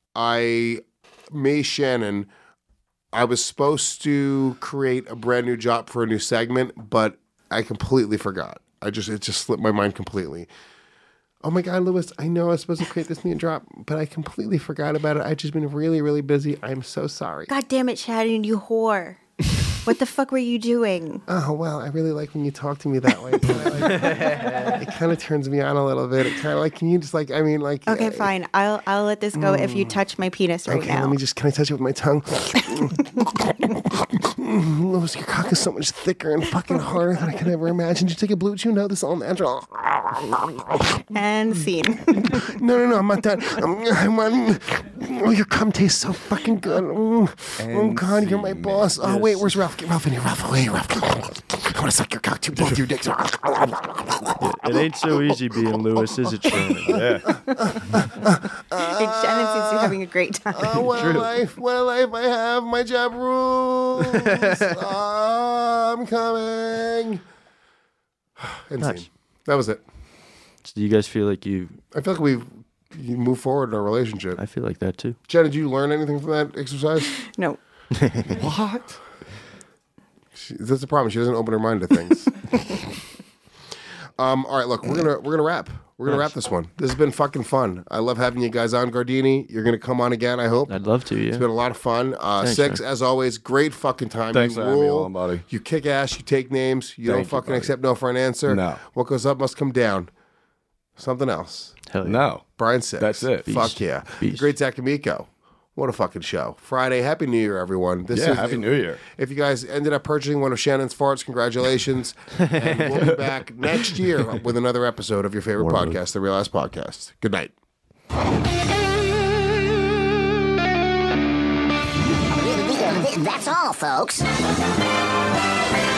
me, Shannon, I was supposed to create a brand new job for a new segment, but I completely forgot. It just slipped my mind completely. Oh my God, Lewis, I know I was supposed to create this new drop, but I completely forgot about it. I've just been really, really busy. I'm so sorry. God damn it, Shannon, you whore. What the fuck were you doing? Oh, well, I really like when you talk to me that way. It kind of turns me on a little bit. It kind of like, can you just like, I mean, like. Okay, fine. I'll let this go if you touch my penis right Okay, now. can I touch it with my tongue? Louis, your cock is so much thicker and fucking harder than I could ever imagine. Did you take a blue chew? No, this is all natural. And scene. No, I'm not done. Oh, your cum tastes so fucking good. Oh, God, you're my boss. Oh, wait, where's Ralph? Get Ralph in here. Ralph, wait, Ralph. I want to suck your cock too, both your dicks. It ain't so easy being Lewis, is it, Shannon? Yeah. Shannon seems to be having a great time. Oh, what a life I have. My job rules. I'm coming. Insane. Nice. That was it. So do you guys feel like you feel like we've moved forward in our relationship. I feel like that too. Jen, did you learn anything from that exercise? No. What? That's the problem. She doesn't open her mind to things. All right, look, we're gonna wrap. We're gonna wrap this one. This has been fucking fun. I love having you guys on, Gardini. You're gonna come on again, I hope. I'd love to. Yeah, it's been a lot of fun. Thanks, Six, man. as always, great fucking time. Thanks you for having me rule. on, buddy. You kick ass. You take names. You Thank don't you, fucking buddy. accept no for an answer. No. What goes up must come down. Something else. Hell yeah. No. Brian Six. That's it. Fuck yeah. The great Zach Amico. What a fucking show. Friday. Happy New Year, everyone. Happy New Year. If you guys ended up purchasing one of Shannon's farts, congratulations. And we'll be back next year with another episode of your favorite podcast, The Real Ass Podcast. Good night. That's all, folks.